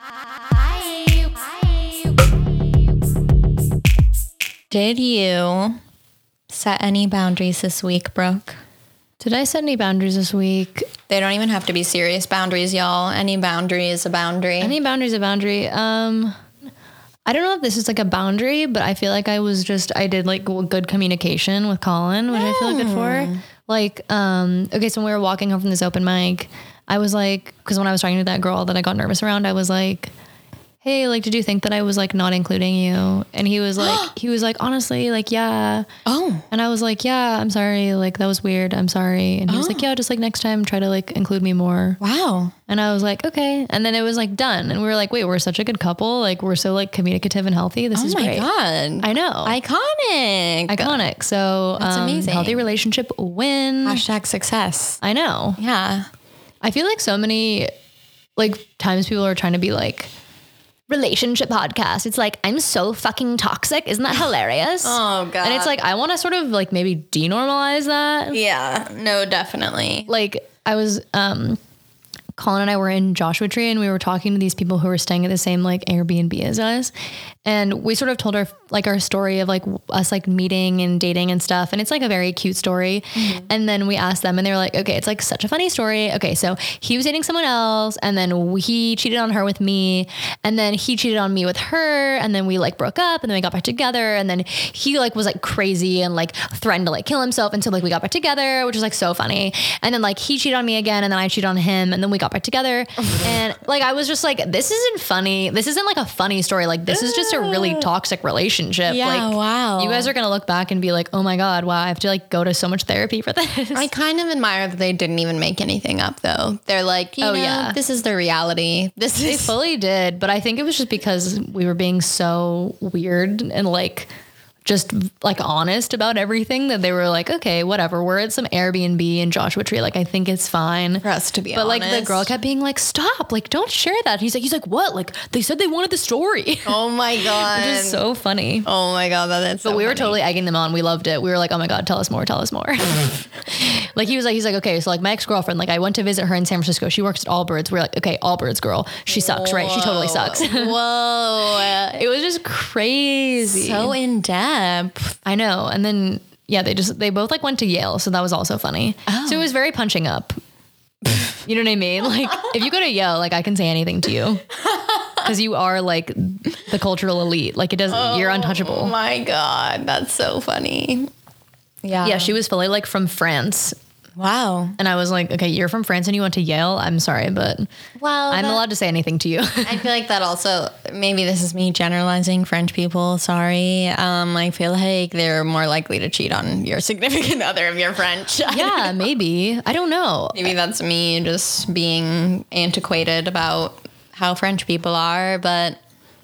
Did you set any boundaries this week, Brooke? Did I set any boundaries this week? They don't even have to be serious boundaries, y'all. Any boundary is a boundary. Any boundary is a boundary. I don't know if this is like a boundary, but I feel like I did like good communication with Colin, which I feel good for. Like, okay, so when we were walking home from this open mic, I was like, because when I was talking to that girl that I got nervous around, I was like, hey, like, did you think that I was like not including you? And he was like, honestly, like, yeah. Oh. And I was like, yeah, I'm sorry. Like, that was weird. I'm sorry. And he was like, yeah, just like next time, try to like include me more. Wow. And I was like, okay. And then it was like done. And we were like, wait, we're such a good couple. Like, we're so like communicative and healthy. This is great. Oh my God. I know. Iconic. So that's amazing. Healthy relationship win. # success. I know. Yeah. I feel like so many like times people are trying to be like, relationship podcast. It's like, I'm so fucking toxic. Isn't that hilarious? Oh God. And it's like, I want to sort of like maybe denormalize that. Yeah, no, definitely. Like I was, Colin and I were in Joshua Tree and we were talking to these people who were staying at the same like Airbnb as us. And we sort of told our story of like us like meeting and dating and stuff. And it's like a very cute story. Mm-hmm. And then we asked them and they were like, okay, it's like such a funny story. Okay. So he was dating someone else and then he cheated on her with me and then he cheated on me with her. And then we like broke up and then we got back together. And then he like was like crazy and like threatened to like kill himself until like we got back together, which was like so funny. And then like he cheated on me again and then I cheated on him and then we got back together. And like, I was just like, this isn't funny. This isn't like a funny story. Like this is just a really toxic relationship. Yeah, like, wow. You guys are going to look back and be like, oh my God, wow, I have to like go to so much therapy for this. I kind of admire that they didn't even make anything up though. They're like, you know, this is the reality. They fully did. But I think it was just because we were being so weird and like, just like honest about everything that they were like, okay, whatever. We're at some Airbnb in Joshua Tree. Like, I think it's fine for us to be honest. But like the girl kept being like, stop, like, don't share that. He's like, what? Like they said they wanted the story. Oh my God. Which is so funny. Oh my God. That's so But we were funny. totally egging them on. We loved it. We were like, oh my God, tell us more. Like he's like, okay, so like my ex-girlfriend, like I went to visit her in San Francisco. She works at Allbirds. We were like, okay, Allbirds girl. She sucks, right? She totally sucks. Whoa. It was just crazy. So in depth. I know. And then, yeah, they both like went to Yale. So that was also funny. Oh. So it was very punching up. You know what I mean? Like if you go to Yale, like I can say anything to you because you are like the cultural elite. Like it doesn't, you're untouchable. Oh my God. That's so funny. Yeah. Yeah. She was fully like from France. Wow. And I was like, okay, you're from France and you went to Yale. I'm sorry, but I'm allowed to say anything to you. I feel like that also, maybe this is me generalizing French people. Sorry. I feel like they're more likely to cheat on your significant other if you're French. Yeah, maybe. I don't know. Maybe that's me just being antiquated about how French people are, but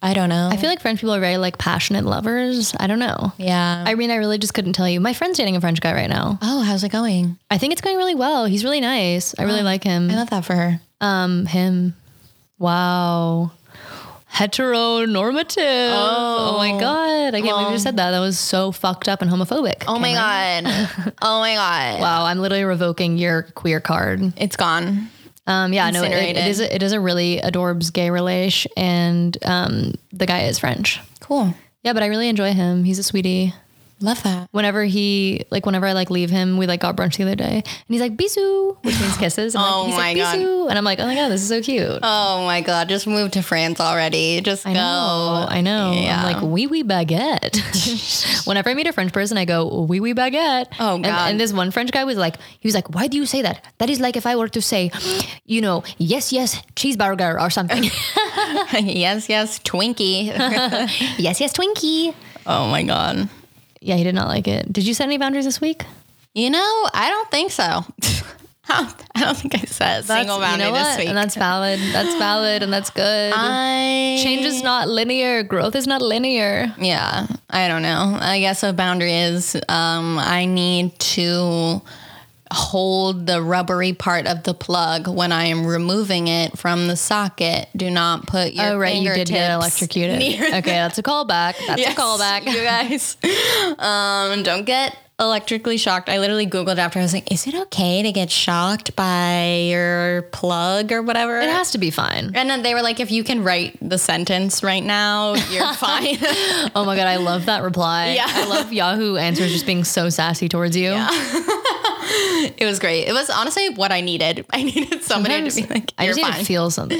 I don't know. I feel like French people are very like passionate lovers. I don't know. Yeah. I mean, I really just couldn't tell you. My friend's dating a French guy right now. Oh, how's it going? I think it's going really well. He's really nice. I really like him. I love that for her. Him. Wow. Heteronormative. Oh my God. I can't believe you just said that. That was so fucked up and homophobic. Oh my God. Oh my God. Wow. I'm literally revoking your queer card. It's gone. Yeah, no, Incinerated. it is a really adorbs gay relation, and the guy is French. Cool. Yeah, but I really enjoy him. He's a sweetie. Love that. Whenever I like leave him, we like got brunch the other day, and he's like bisou, which means kisses. And Oh he's my like, God. bisou. And I'm like, oh my God, this is so cute. Oh my God. Just moved to France already. Just I know. Yeah. I'm like, oui, oui, baguette. Whenever I meet a French person, I go, oui, oui, baguette. Oh, God. And this one French guy was like, why do you say that? That is like if I were to say, yes, yes, cheeseburger or something. yes, Twinkie. Yes, yes, Twinkie. Oh my God. Yeah, he did not like it. Did you set any boundaries this week? I don't think so. I don't think I set a single boundary this week. And that's valid. That's valid and that's good. Change is not linear. Growth is not linear. Yeah, I don't know. I guess a boundary is I need to hold the rubbery part of the plug when I am removing it from the socket. Do not put your fingertips you did get electrocuted. Okay, that's a callback. That's a callback. You guys, don't get electrically shocked. I literally Googled after. I was like, is it okay to get shocked by your plug or whatever? It has to be fine. And then they were like, if you can write the sentence right now, you're fine. Oh my God, I love that reply. Yeah. I love Yahoo Answers just being so sassy towards you. Yeah. It was great. It was honestly what I needed. I needed somebody to be like, I you're just need fine. to feel something.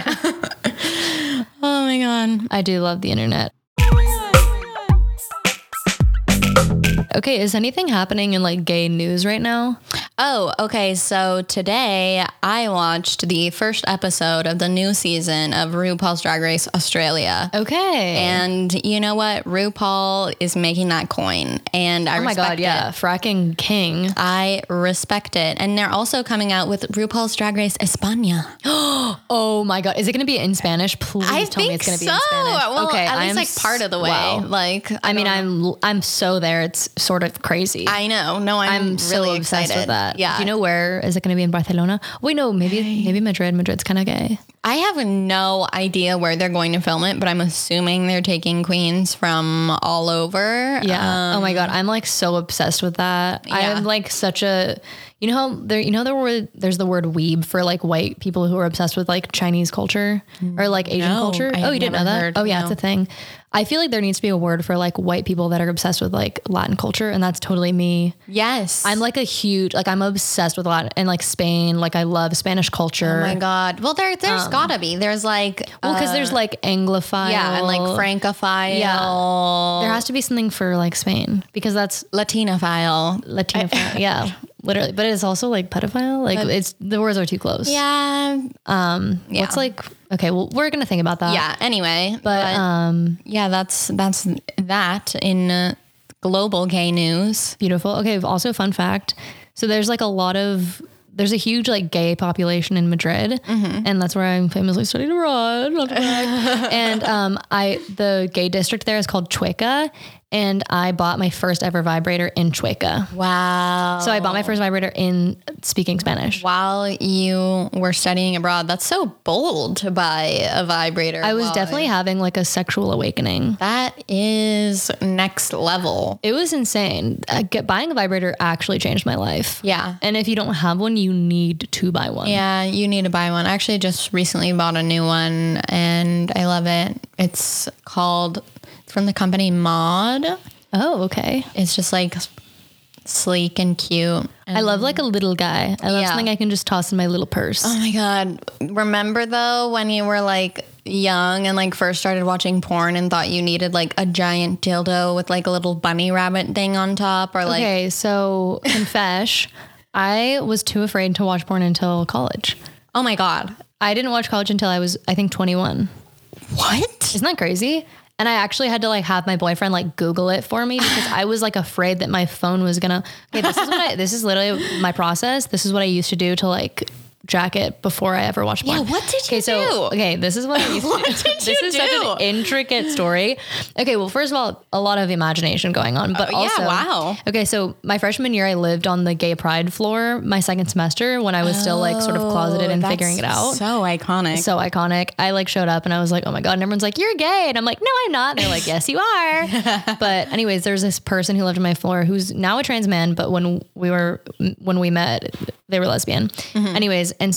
Oh my God. I do love the internet. Okay, is anything happening in like gay news right now? Oh, okay. So today I watched the first episode of the new season of RuPaul's Drag Race Australia. Okay. And you know what? RuPaul is making that coin. And I oh my respect God, yeah. it. Fracking king. I respect it. And they're also coming out with RuPaul's Drag Race España. Oh my God. Is it going to be in Spanish? Please tell me it's going to be in Spanish. Well, okay. at least like part of the way. Wow. Like, I mean, I'm so there. It's sort of crazy. I know. No, I'm so really obsessed excited with that. Yeah. Do you know where is it going to be in Barcelona? Wait, no, maybe Madrid. Madrid's kind of gay. I have no idea where they're going to film it, but I'm assuming they're taking queens from all over. Yeah. Oh my God. I'm like so obsessed with that. Yeah. I'm like such a, there's the word weeb for like white people who are obsessed with like Chinese culture or like Asian No, culture. I Oh, have you didn't know never that? heard, Oh yeah, no. it's a thing. I feel like there needs to be a word for like white people that are obsessed with like Latin culture. And that's totally me. Yes. I'm like I'm obsessed with Latin and like Spain. Like I love Spanish culture. Oh my God. Well, there's gotta be. There's like, Because there's like Anglophile. yeah, and like Francophile. Yeah. There has to be something for like Spain because that's Latinophile. Latinophile. Yeah, literally. But it's also like pedophile. Like it's the words are too close. Yeah. Yeah. What's like, okay, well, we're going to think about that. Yeah. Anyway. But yeah, that's that in global gay news. beautiful. Okay. Also fun fact. So there's a huge like gay population in Madrid, and that's where I'm famously studied abroad. Not to brag. And the gay district there is called Chueca, and I bought my first ever vibrator in Chueca. Wow. So I bought my first vibrator in speaking Spanish. While you were studying abroad, that's so bold to buy a vibrator. I was while- definitely having like a sexual awakening. That is next level. It was insane. Buying a vibrator actually changed my life. Yeah. And if you don't have one, you need to buy one. Yeah, you need to buy one. I actually just recently bought a new one and I love it. It's from the company Mod. Oh, okay. It's just like sleek and cute. I love like a little guy. I love Yeah. something I can just toss in my little purse. Oh my God. Remember though when you were like young and like first started watching porn and thought you needed like a giant dildo with like a little bunny rabbit thing on top or like Okay, so confess, I was too afraid to watch porn until college. oh my God. I didn't watch college until I was, I think, 21. What? Isn't that crazy? And I actually had to like have my boyfriend like Google it for me because I was like afraid that my phone was gonna. Okay, this is literally my process. This is what I used to do to like jacket before I ever watched porn. Yeah, what did you do? Okay, this is what I used to do. This is such an intricate story. Okay, well, first of all, a lot of imagination going on, but also, wow. Okay, so my freshman year, I lived on the gay pride floor my second semester when I was still like sort of closeted and figuring it out. So iconic. So iconic. I like showed up and I was like, oh my God. And everyone's like, you're gay. And I'm like, no, I'm not. And they're like, yes, you are. But anyways, there's this person who lived on my floor who's now a trans man. But when we met, they were lesbian. Anyways. And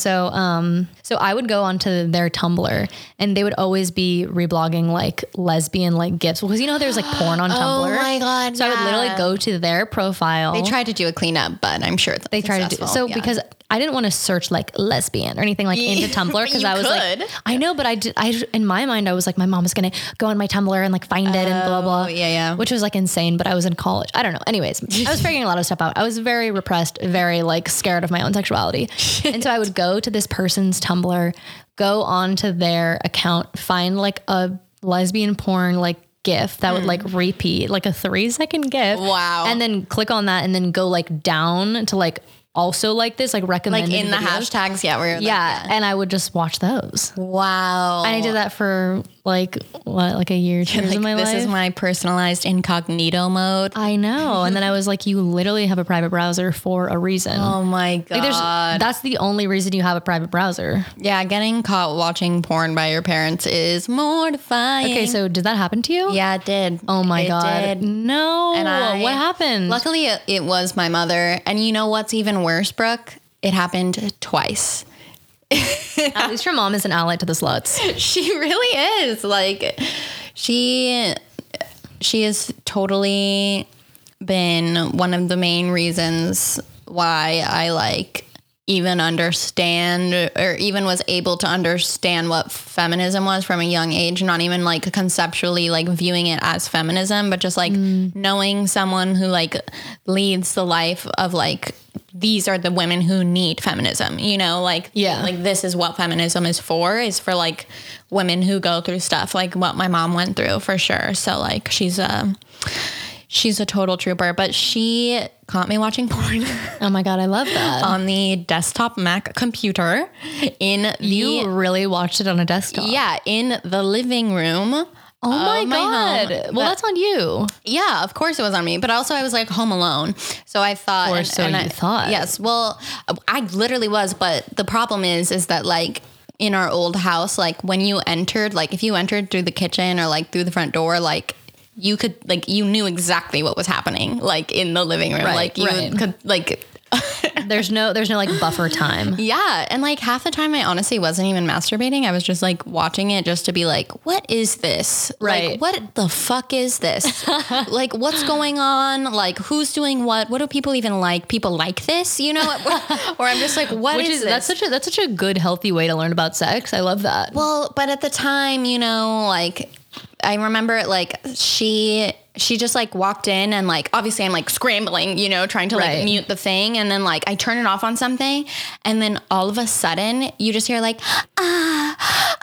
so I would go onto their Tumblr and they would always be reblogging like lesbian like gifs. Because you know, there's like porn on Tumblr. Oh my God. So I would literally go to their profile. They tried to do a cleanup, but I'm sure they tried to do so because I didn't want to search like lesbian or anything like into Tumblr because I was like, I know, but I in my mind, I was like, my mom is going to go on my Tumblr and like find it and blah, blah. Yeah. Which was like insane, but I was in college. I don't know. Anyways, I was figuring a lot of stuff out. I was very repressed, very like scared of my own sexuality. And so I would go to this person's Tumblr, go onto their account, find like a lesbian porn, like GIF that would like repeat like a 3-second GIF. Wow. And then click on that and then go like down to like also like this, like recommended like in the videos. hashtags. Yeah. Where And I would just watch those. Wow. And I did that for like a year, 2 years of my life. This is my personalized incognito mode. I know. And then I was like, you literally have a private browser for a reason. Oh my God. Like that's the only reason you have a private browser. Yeah. Getting caught watching porn by your parents is mortifying. Okay. So did that happen to you? Yeah, it did. Oh my God. Did. No. And what happened? Luckily it was my mother. And you know what's even worse, Brooke? It happened twice. At least your mom is an ally to the sluts. She really is. Like she has totally been one of the main reasons why I like even understand or even was able to understand what feminism was from a young age, not even like conceptually like viewing it as feminism, but just like knowing someone who like leads the life of like, these are the women who need feminism, you know, like, like this is what feminism is for like women who go through stuff like what my mom went through for sure. So like, she's a total trooper, but she caught me watching porn. Oh my God, I love that. On the desktop Mac computer You really watched it on a desktop? Yeah, in the living room. Oh my God. Home. Well, that's on you. Yeah, of course it was on me. But also I was like home alone. So I thought. Or so you thought. Yes. Well, I literally was. But the problem is that like in our old house, like when you entered, like if you entered through the kitchen or like through the front door, like you could, like you knew exactly what was happening, like in the living room. Right, like you could like. There's no like buffer time. Yeah. And like half the time I honestly wasn't even masturbating. I was just like watching it just to be like, what is this? Right. Like, what the fuck is this? Like, what's going on? Like, who's doing what? What do people even like? People like this, you know? Or I'm just like, what is this? That's such a good, healthy way to learn about sex. I love that. Well, but at the time, you know, like I remember like she just like walked in and like, obviously I'm like scrambling, you know, trying to like mute the thing. And then like I turn it off on something. And then all of a sudden you just hear like, and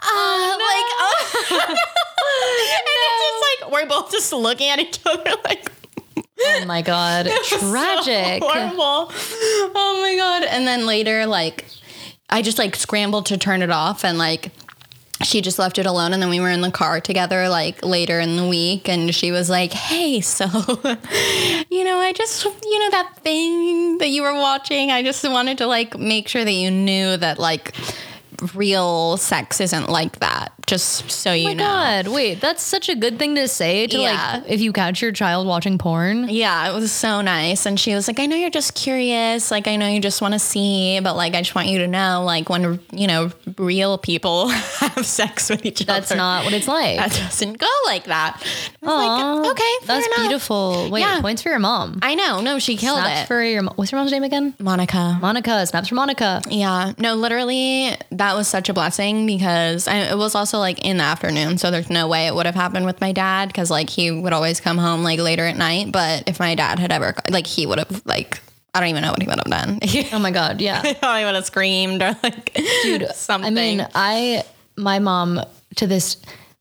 it's just like, we're both just looking at each other like, oh my God. Tragic. So horrible. Oh my God. And then later, like I just like scrambled to turn it off and like, she just left it alone. And then we were in the car together, like later in the week. And she was like, hey, so, you know, I just, you know, that thing that you were watching, I just wanted to like make sure that you knew that like real sex isn't like that. Just so you know. Oh my God. Wait, that's such a good thing to say to like, if you catch your child watching porn. Yeah, it was so nice. And she was like, I know you're just curious. Like, I know you just want to see, but like, I just want you to know, like when, you know, real people have sex with each other. That's not what it's like. That doesn't go like that. Oh, like, okay, that's enough. Beautiful. Wait, points for your mom. I know. No, she killed Snaps it. For your what's your mom's name again? Monica. Monica. Snaps for Monica. Yeah. No, literally, that was such a blessing because it was also like in the afternoon. So there's no way it would have happened with my dad because like he would always come home like later at night. But if my dad had ever, like he would have like, I don't even know what he would have done. Oh my God. Yeah. I probably would have screamed or like, dude, something. I mean, my mom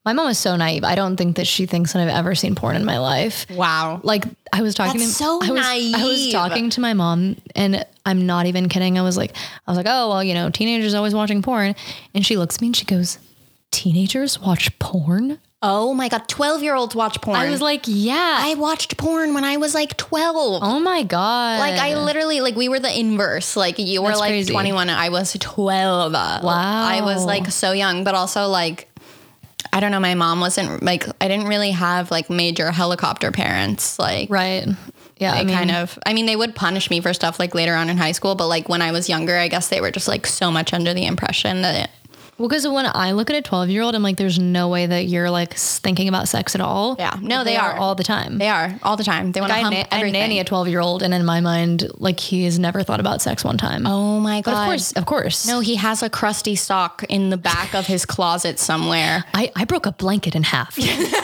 My mom is so naive. I don't think that she thinks that I've ever seen porn in my life. Wow. Like I was talking That's so naive. I was talking to my mom, and I'm not even kidding. I was like, oh, well, you know, teenagers always watching porn. And she looks at me and she goes, teenagers watch porn? Oh my God. 12-year-olds watch porn. I was like, yeah. I watched porn when I was like 12. Oh my God. Like I literally, like we were the inverse. Like you were That's like crazy. 21 and I was 12. Wow. I was like so young, but also like, I don't know. My mom wasn't like, I didn't really have like major helicopter parents. Like, right. Yeah. I mean, they would punish me for stuff like later on in high school, but like when I was younger, I guess they were just like so much under the impression that well, because when I look at a 12-year-old, I'm like, there's no way that you're like thinking about sex at all. Yeah. No, they are all the time. They are all the time. They want to hump I everything. nanny a 12-year-old, and in my mind, like he has never thought about sex one time. Oh my God. But of course. No, he has a crusty sock in the back of his closet somewhere. I broke a blanket in half.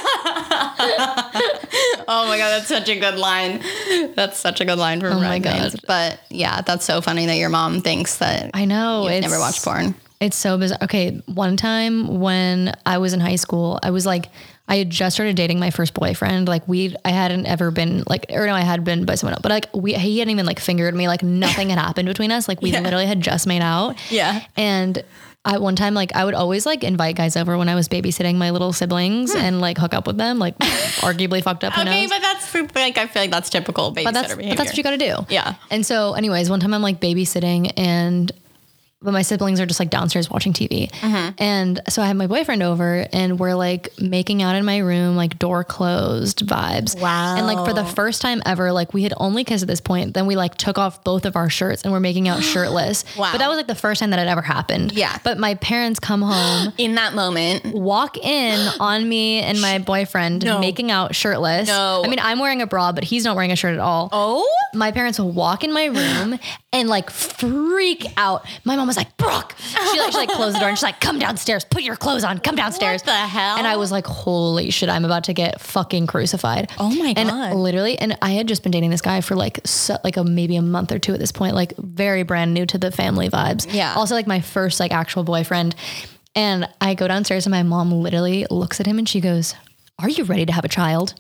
Oh my God, that's such a good line. That's such a good line for my God. But yeah, that's so funny that your mom thinks that I know. you've never watched porn. It's so bizarre. Okay, one time when I was in high school, I was like, I had just started dating my first boyfriend. Like I hadn't ever been like, or no, I had been by someone else, but like he hadn't even like fingered me. Like nothing had happened between us. Like we literally had just made out. Yeah. And one time, like I would always like invite guys over when I was babysitting my little siblings and like hook up with them, like arguably fucked up. Okay, but that's like, I feel like that's typical babysitter behavior. But that's what you got to do. Yeah. And so anyways, one time I'm like babysitting but my siblings are just like downstairs watching TV. Mm-hmm. And so I had my boyfriend over and we're like making out in my room, like door closed vibes. Wow. And like for the first time ever, like we had only kissed at this point. Then we like took off both of our shirts and we're making out shirtless. Wow. But that was like the first time that had ever happened. Yeah. But my parents come home. In that moment. Walk in on me and my boyfriend making out shirtless. No. I mean, I'm wearing a bra, but he's not wearing a shirt at all. Oh? My parents will walk in my room and like freak out. My mom was like, Brooke. She like closed the door and she's like, come downstairs, put your clothes on, come downstairs. What the hell? And I was like, holy shit, I'm about to get fucking crucified. Oh my God. And literally, and I had just been dating this guy for like maybe a month or two at this point, like very brand new to the family vibes. Yeah. Also like my first like actual boyfriend. And I go downstairs and my mom literally looks at him and she goes, are you ready to have a child?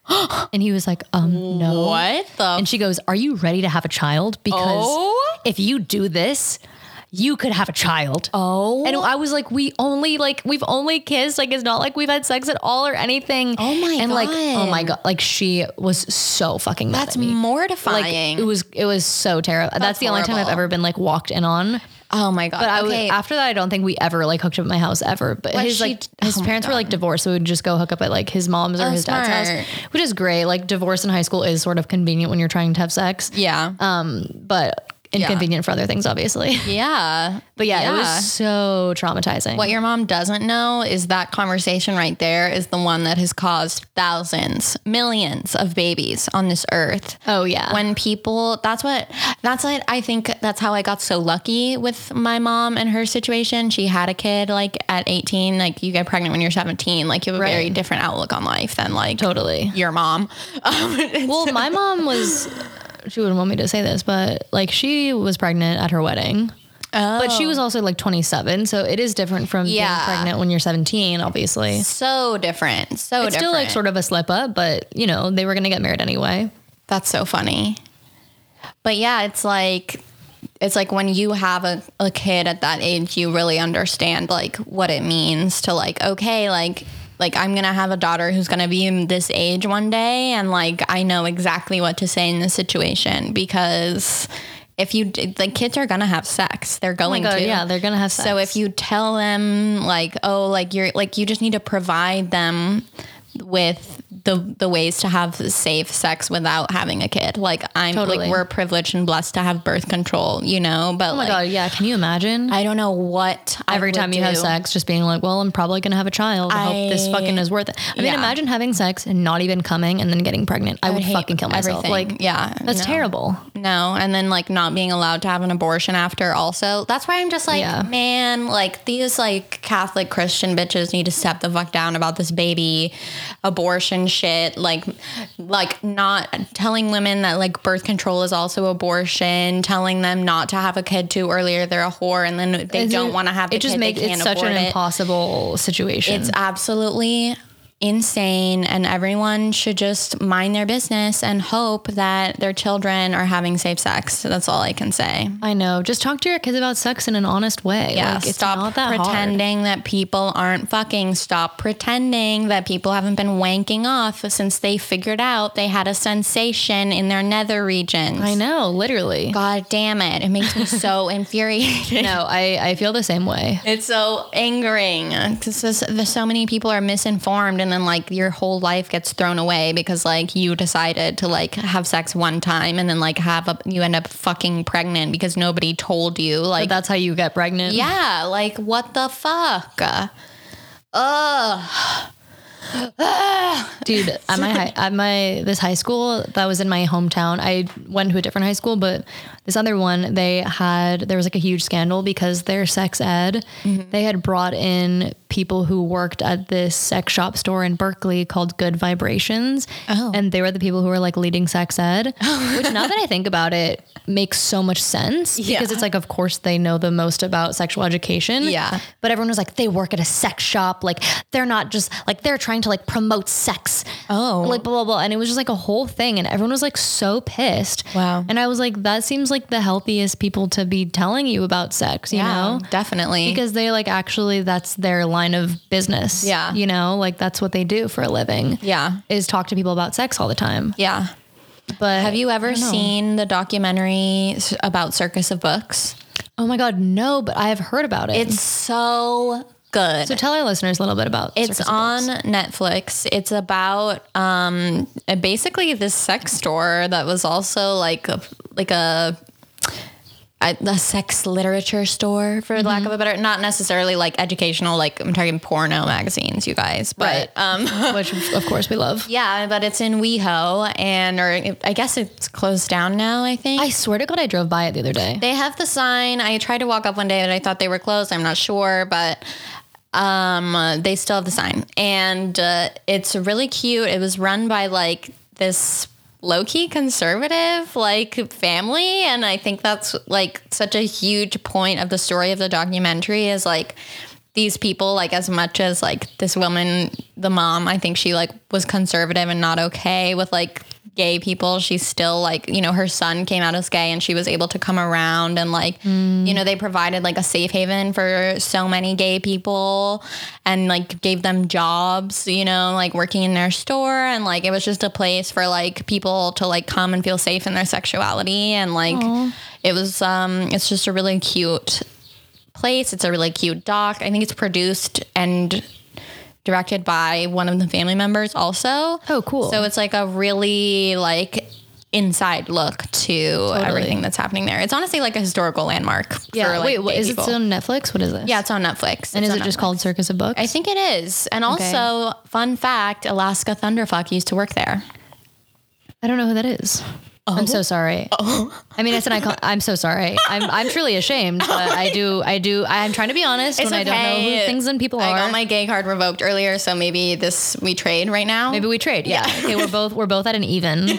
And he was like, no. What the? And she goes, are you ready to have a child? Because if you do this, you could have a child. Oh. And I was like, we've only kissed. Like, it's not like we've had sex at all or anything. Oh my God. And like, oh my God. Like she was so fucking mad That's at me. mortifying. Like, it was so terrible. That's the only time I've horrible. ever been like walked in on. Oh my God. But okay. after that, I don't think we ever like hooked up at my house ever. But his parents were like divorced. So we would just go hook up at like his mom's or his dad's house, which is great. Like divorce in high school is sort of convenient when you're trying to have sex. Yeah. But inconvenient for other things, obviously. Yeah. But yeah, it was so traumatizing. What your mom doesn't know is that conversation right there is the one that has caused thousands, millions of babies on this earth. Oh yeah. When people, that's what I think that's how I got so lucky with my mom and her situation. She had a kid like at 18, like you get pregnant when you're 17, like you have a very different outlook on life than like totally your mom. Well, my mom was, she wouldn't want me to say this, but like she was pregnant at her wedding. Oh. But she was also like 27, so it is different from being pregnant when you're 17, obviously. So different. It's still like sort of a slip up, but you know, they were going to get married anyway. That's so funny. But yeah, it's like when you have a kid at that age, you really understand like what it means to like, okay, like I'm going to have a daughter who's going to be in this age one day. And like, I know exactly what to say in this situation because the kids are going to have sex. They're going to. Yeah, they're going to have sex. So if you tell them like, oh, like you're like, you just need to provide them with the ways to have safe sex without having a kid. Like like we're privileged and blessed to have birth control, you know, but oh my God, yeah. Can you imagine? I don't know what every time you have sex, just being like, well, I'm probably going to have a child. I hope this fucking is worth it. I mean, imagine having sex and not even coming and then getting pregnant. I would fucking kill myself. Everything. Like, yeah, that's terrible. No. And then like not being allowed to have an abortion after also. That's why I'm just like, man, like these like Catholic Christian bitches need to step the fuck down about this baby abortion and shit, like not telling women that like birth control is also abortion, telling them not to have a kid too early or they're a whore, and then they don't want to have the it just kid, makes they can't it such afford an it. impossible situation. It's absolutely insane, and everyone should just mind their business and hope that their children are having safe sex. That's all I can say. I know. Just talk to your kids about sex in an honest way. Yeah, like, it's stop not that pretending that people aren't fucking. Stop pretending that people haven't been wanking off since they figured out they had a sensation in their nether regions. I know, literally. God damn it. It makes me so infuriated. No, I feel the same way. It's so angering because there's so many people are misinformed, and then like your whole life gets thrown away because like you decided to like have sex one time and then like you end up fucking pregnant because nobody told you. Like But that's how you get pregnant. yeah, like what the fuck? Ugh. Dude, at this high school that was in my hometown, I went to a different high school, but this other one, there was like a huge scandal because their sex ed, they had brought in people who worked at this sex shop store in Berkeley called Good Vibrations. Oh. And they were the people who were like leading sex ed, which now that I think about it, makes so much sense because it's like, of course they know the most about sexual education. Yeah. But everyone was like, they work at a sex shop. Like they're not just like, they're trying to like promote sex. Oh. Like blah, blah, blah. And it was just like a whole thing. And everyone was like so pissed. Wow. And I was like, that seems like the healthiest people to be telling you about sex, you know? Definitely. Because they like, actually that's their line of business. Yeah. You know, like that's what they do for a living. Yeah. Is talk to people about sex all the time. Yeah. But Have you ever seen the documentary about Circus of Books? Oh my God, no, but I have heard about it. It's so good. So tell our listeners a little bit about It's Circus of on Books. Netflix. It's about basically this sex store that was also like a sex literature store, for lack of a better, not necessarily like educational, like I'm talking porno magazines, you guys, but Which of course we love. yeah, but it's in WeHo, or I guess it's closed down now, I think. I swear to God, I drove by it the other day. They have the sign. I tried to walk up one day and I thought they were closed. I'm not sure, but they still have the sign, and it's really cute. It was run by like this low-key conservative like family, and I think that's like such a huge point of the story of the documentary is like these people, like as much as like this woman, the mom, I think she like was conservative and not okay with like gay people, she's still like, you know, her son came out as gay and she was able to come around and like, you know, they provided like a safe haven for so many gay people and like gave them jobs, you know, like working in their store, and like it was just a place for like people to like come and feel safe in their sexuality, and like it was it's just a really cute place. It's a really cute doc. I think it's produced and directed by one of the family members also. Oh, cool. So it's like a really like inside look to everything that's happening there. It's honestly like a historical landmark. Yeah. For, like, Wait, what, gay is people. it still on Netflix? What is this? Yeah, it's on Netflix. And It's is it on just Netflix. called Circus of Books? I think it is. And also, fun fact, Alaska Thunderfuck used to work there. I don't know who that is. I'm so sorry. I mean, it's an icon. I'm so sorry. I'm truly ashamed, but I'm trying to be honest It's when I don't know who things and people I are. got my gay card revoked earlier, so maybe we trade right now. Maybe we trade. Yeah. Okay, we're both at an even.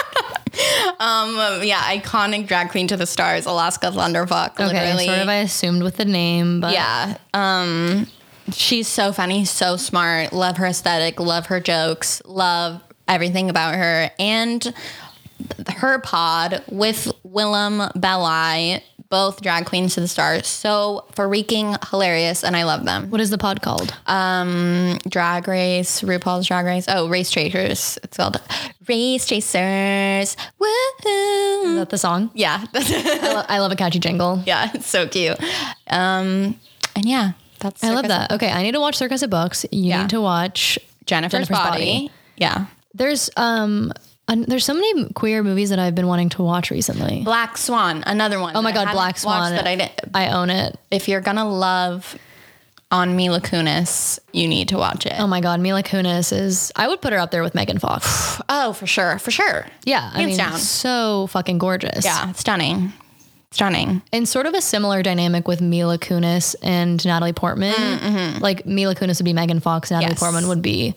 Yeah, iconic drag queen to the stars, Alaska Thunderfuck. Okay, Literally. sort of I assumed with the name, but Yeah. She's so funny, so smart. Love her aesthetic, love her jokes, love everything about her. And her pod with Willem Belli, both drag queens to the stars. So freaking hilarious, and I love them. what is the pod called? Drag Race, RuPaul's Drag Race. Oh, Race Chasers. It's called Race Chasers. Woohoo! Is that the song? Yeah. I love a catchy jingle. Yeah, it's so cute. And yeah, that's I love Circus that. Okay, I need to watch Circus of Books. You Yeah. need to watch Jennifer's Body. Yeah. There's so many queer movies that I've been wanting to watch recently. Black Swan, another one. Oh my that I God, haven't Black Swan. watched That I did. I own it. If you're gonna love on Mila Kunis, you need to watch it. Oh my God, Mila Kunis I would put her up there with Megan Fox. Oh, for sure, for sure. Yeah, I Hands mean, down. so fucking gorgeous. Yeah, stunning, stunning. And sort of a similar dynamic with Mila Kunis and Natalie Portman. Like Mila Kunis would be Megan Fox, Natalie Yes. Portman would be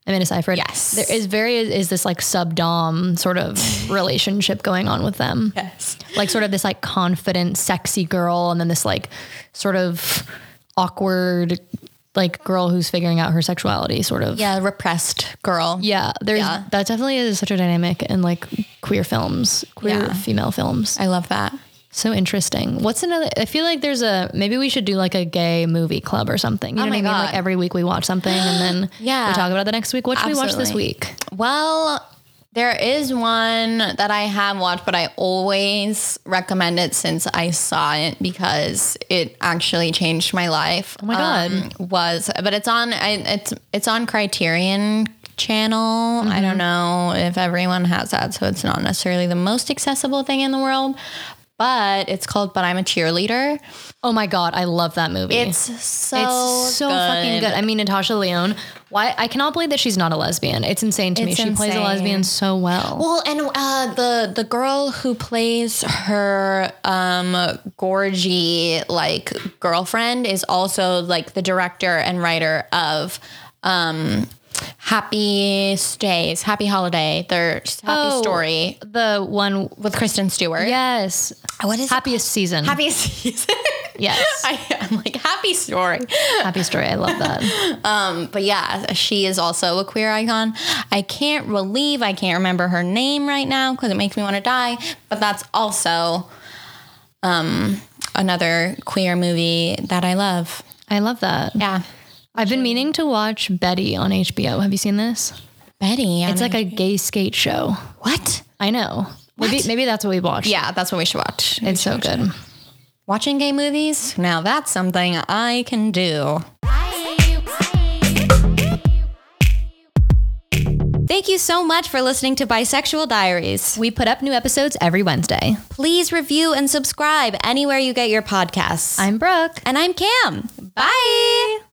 Amanda Seyfried. Yes. There is this like sub-dom sort of relationship going on with them. Yes. Like sort of this like confident, sexy girl. And then this like sort of awkward like girl who's figuring out her sexuality sort of. Yeah. Repressed girl. Yeah. That definitely is such a dynamic in like queer female films. I love that. So interesting. What's another? I feel like maybe we should do like a gay movie club or something. You know what I mean? God. Like every week we watch something and then we talk about it the next week. What should we watch this week? Well, there is one that I have watched, but I always recommend it since I saw it because it actually changed my life. Oh my God. But it's on Criterion Channel. I don't know if everyone has that, so it's not necessarily the most accessible thing in the world. But it's called But I'm a Cheerleader. Oh my God, I love that movie. It's so fucking good. I mean, Natasha Lyonne, I cannot believe that she's not a lesbian. It's insane to me. She plays a lesbian so well. Well, and the girl who plays her gorgy like girlfriend is also like the director and writer of Happy Holiday, their Happy Story. The one with Kristen Stewart. Yes. What is Happiest Season. Happiest Season. Yes. I'm like, Happy Story. Happy Story. I love that. But yeah, she is also a queer icon. I can't remember her name right now because it makes me want to die. But that's also another queer movie that I love. I love that. Yeah. I've been meaning to watch Betty on HBO. Have you seen this? Betty? It's like a gay skate show. What? I know. Maybe that's what we watched. Yeah, that's what we should watch. It's so good. Watching gay movies? Now that's something I can do. Thank you so much for listening to Bisexual Diaries. We put up new episodes every Wednesday. Please review and subscribe anywhere you get your podcasts. I'm Brooke. And I'm Cam. Bye.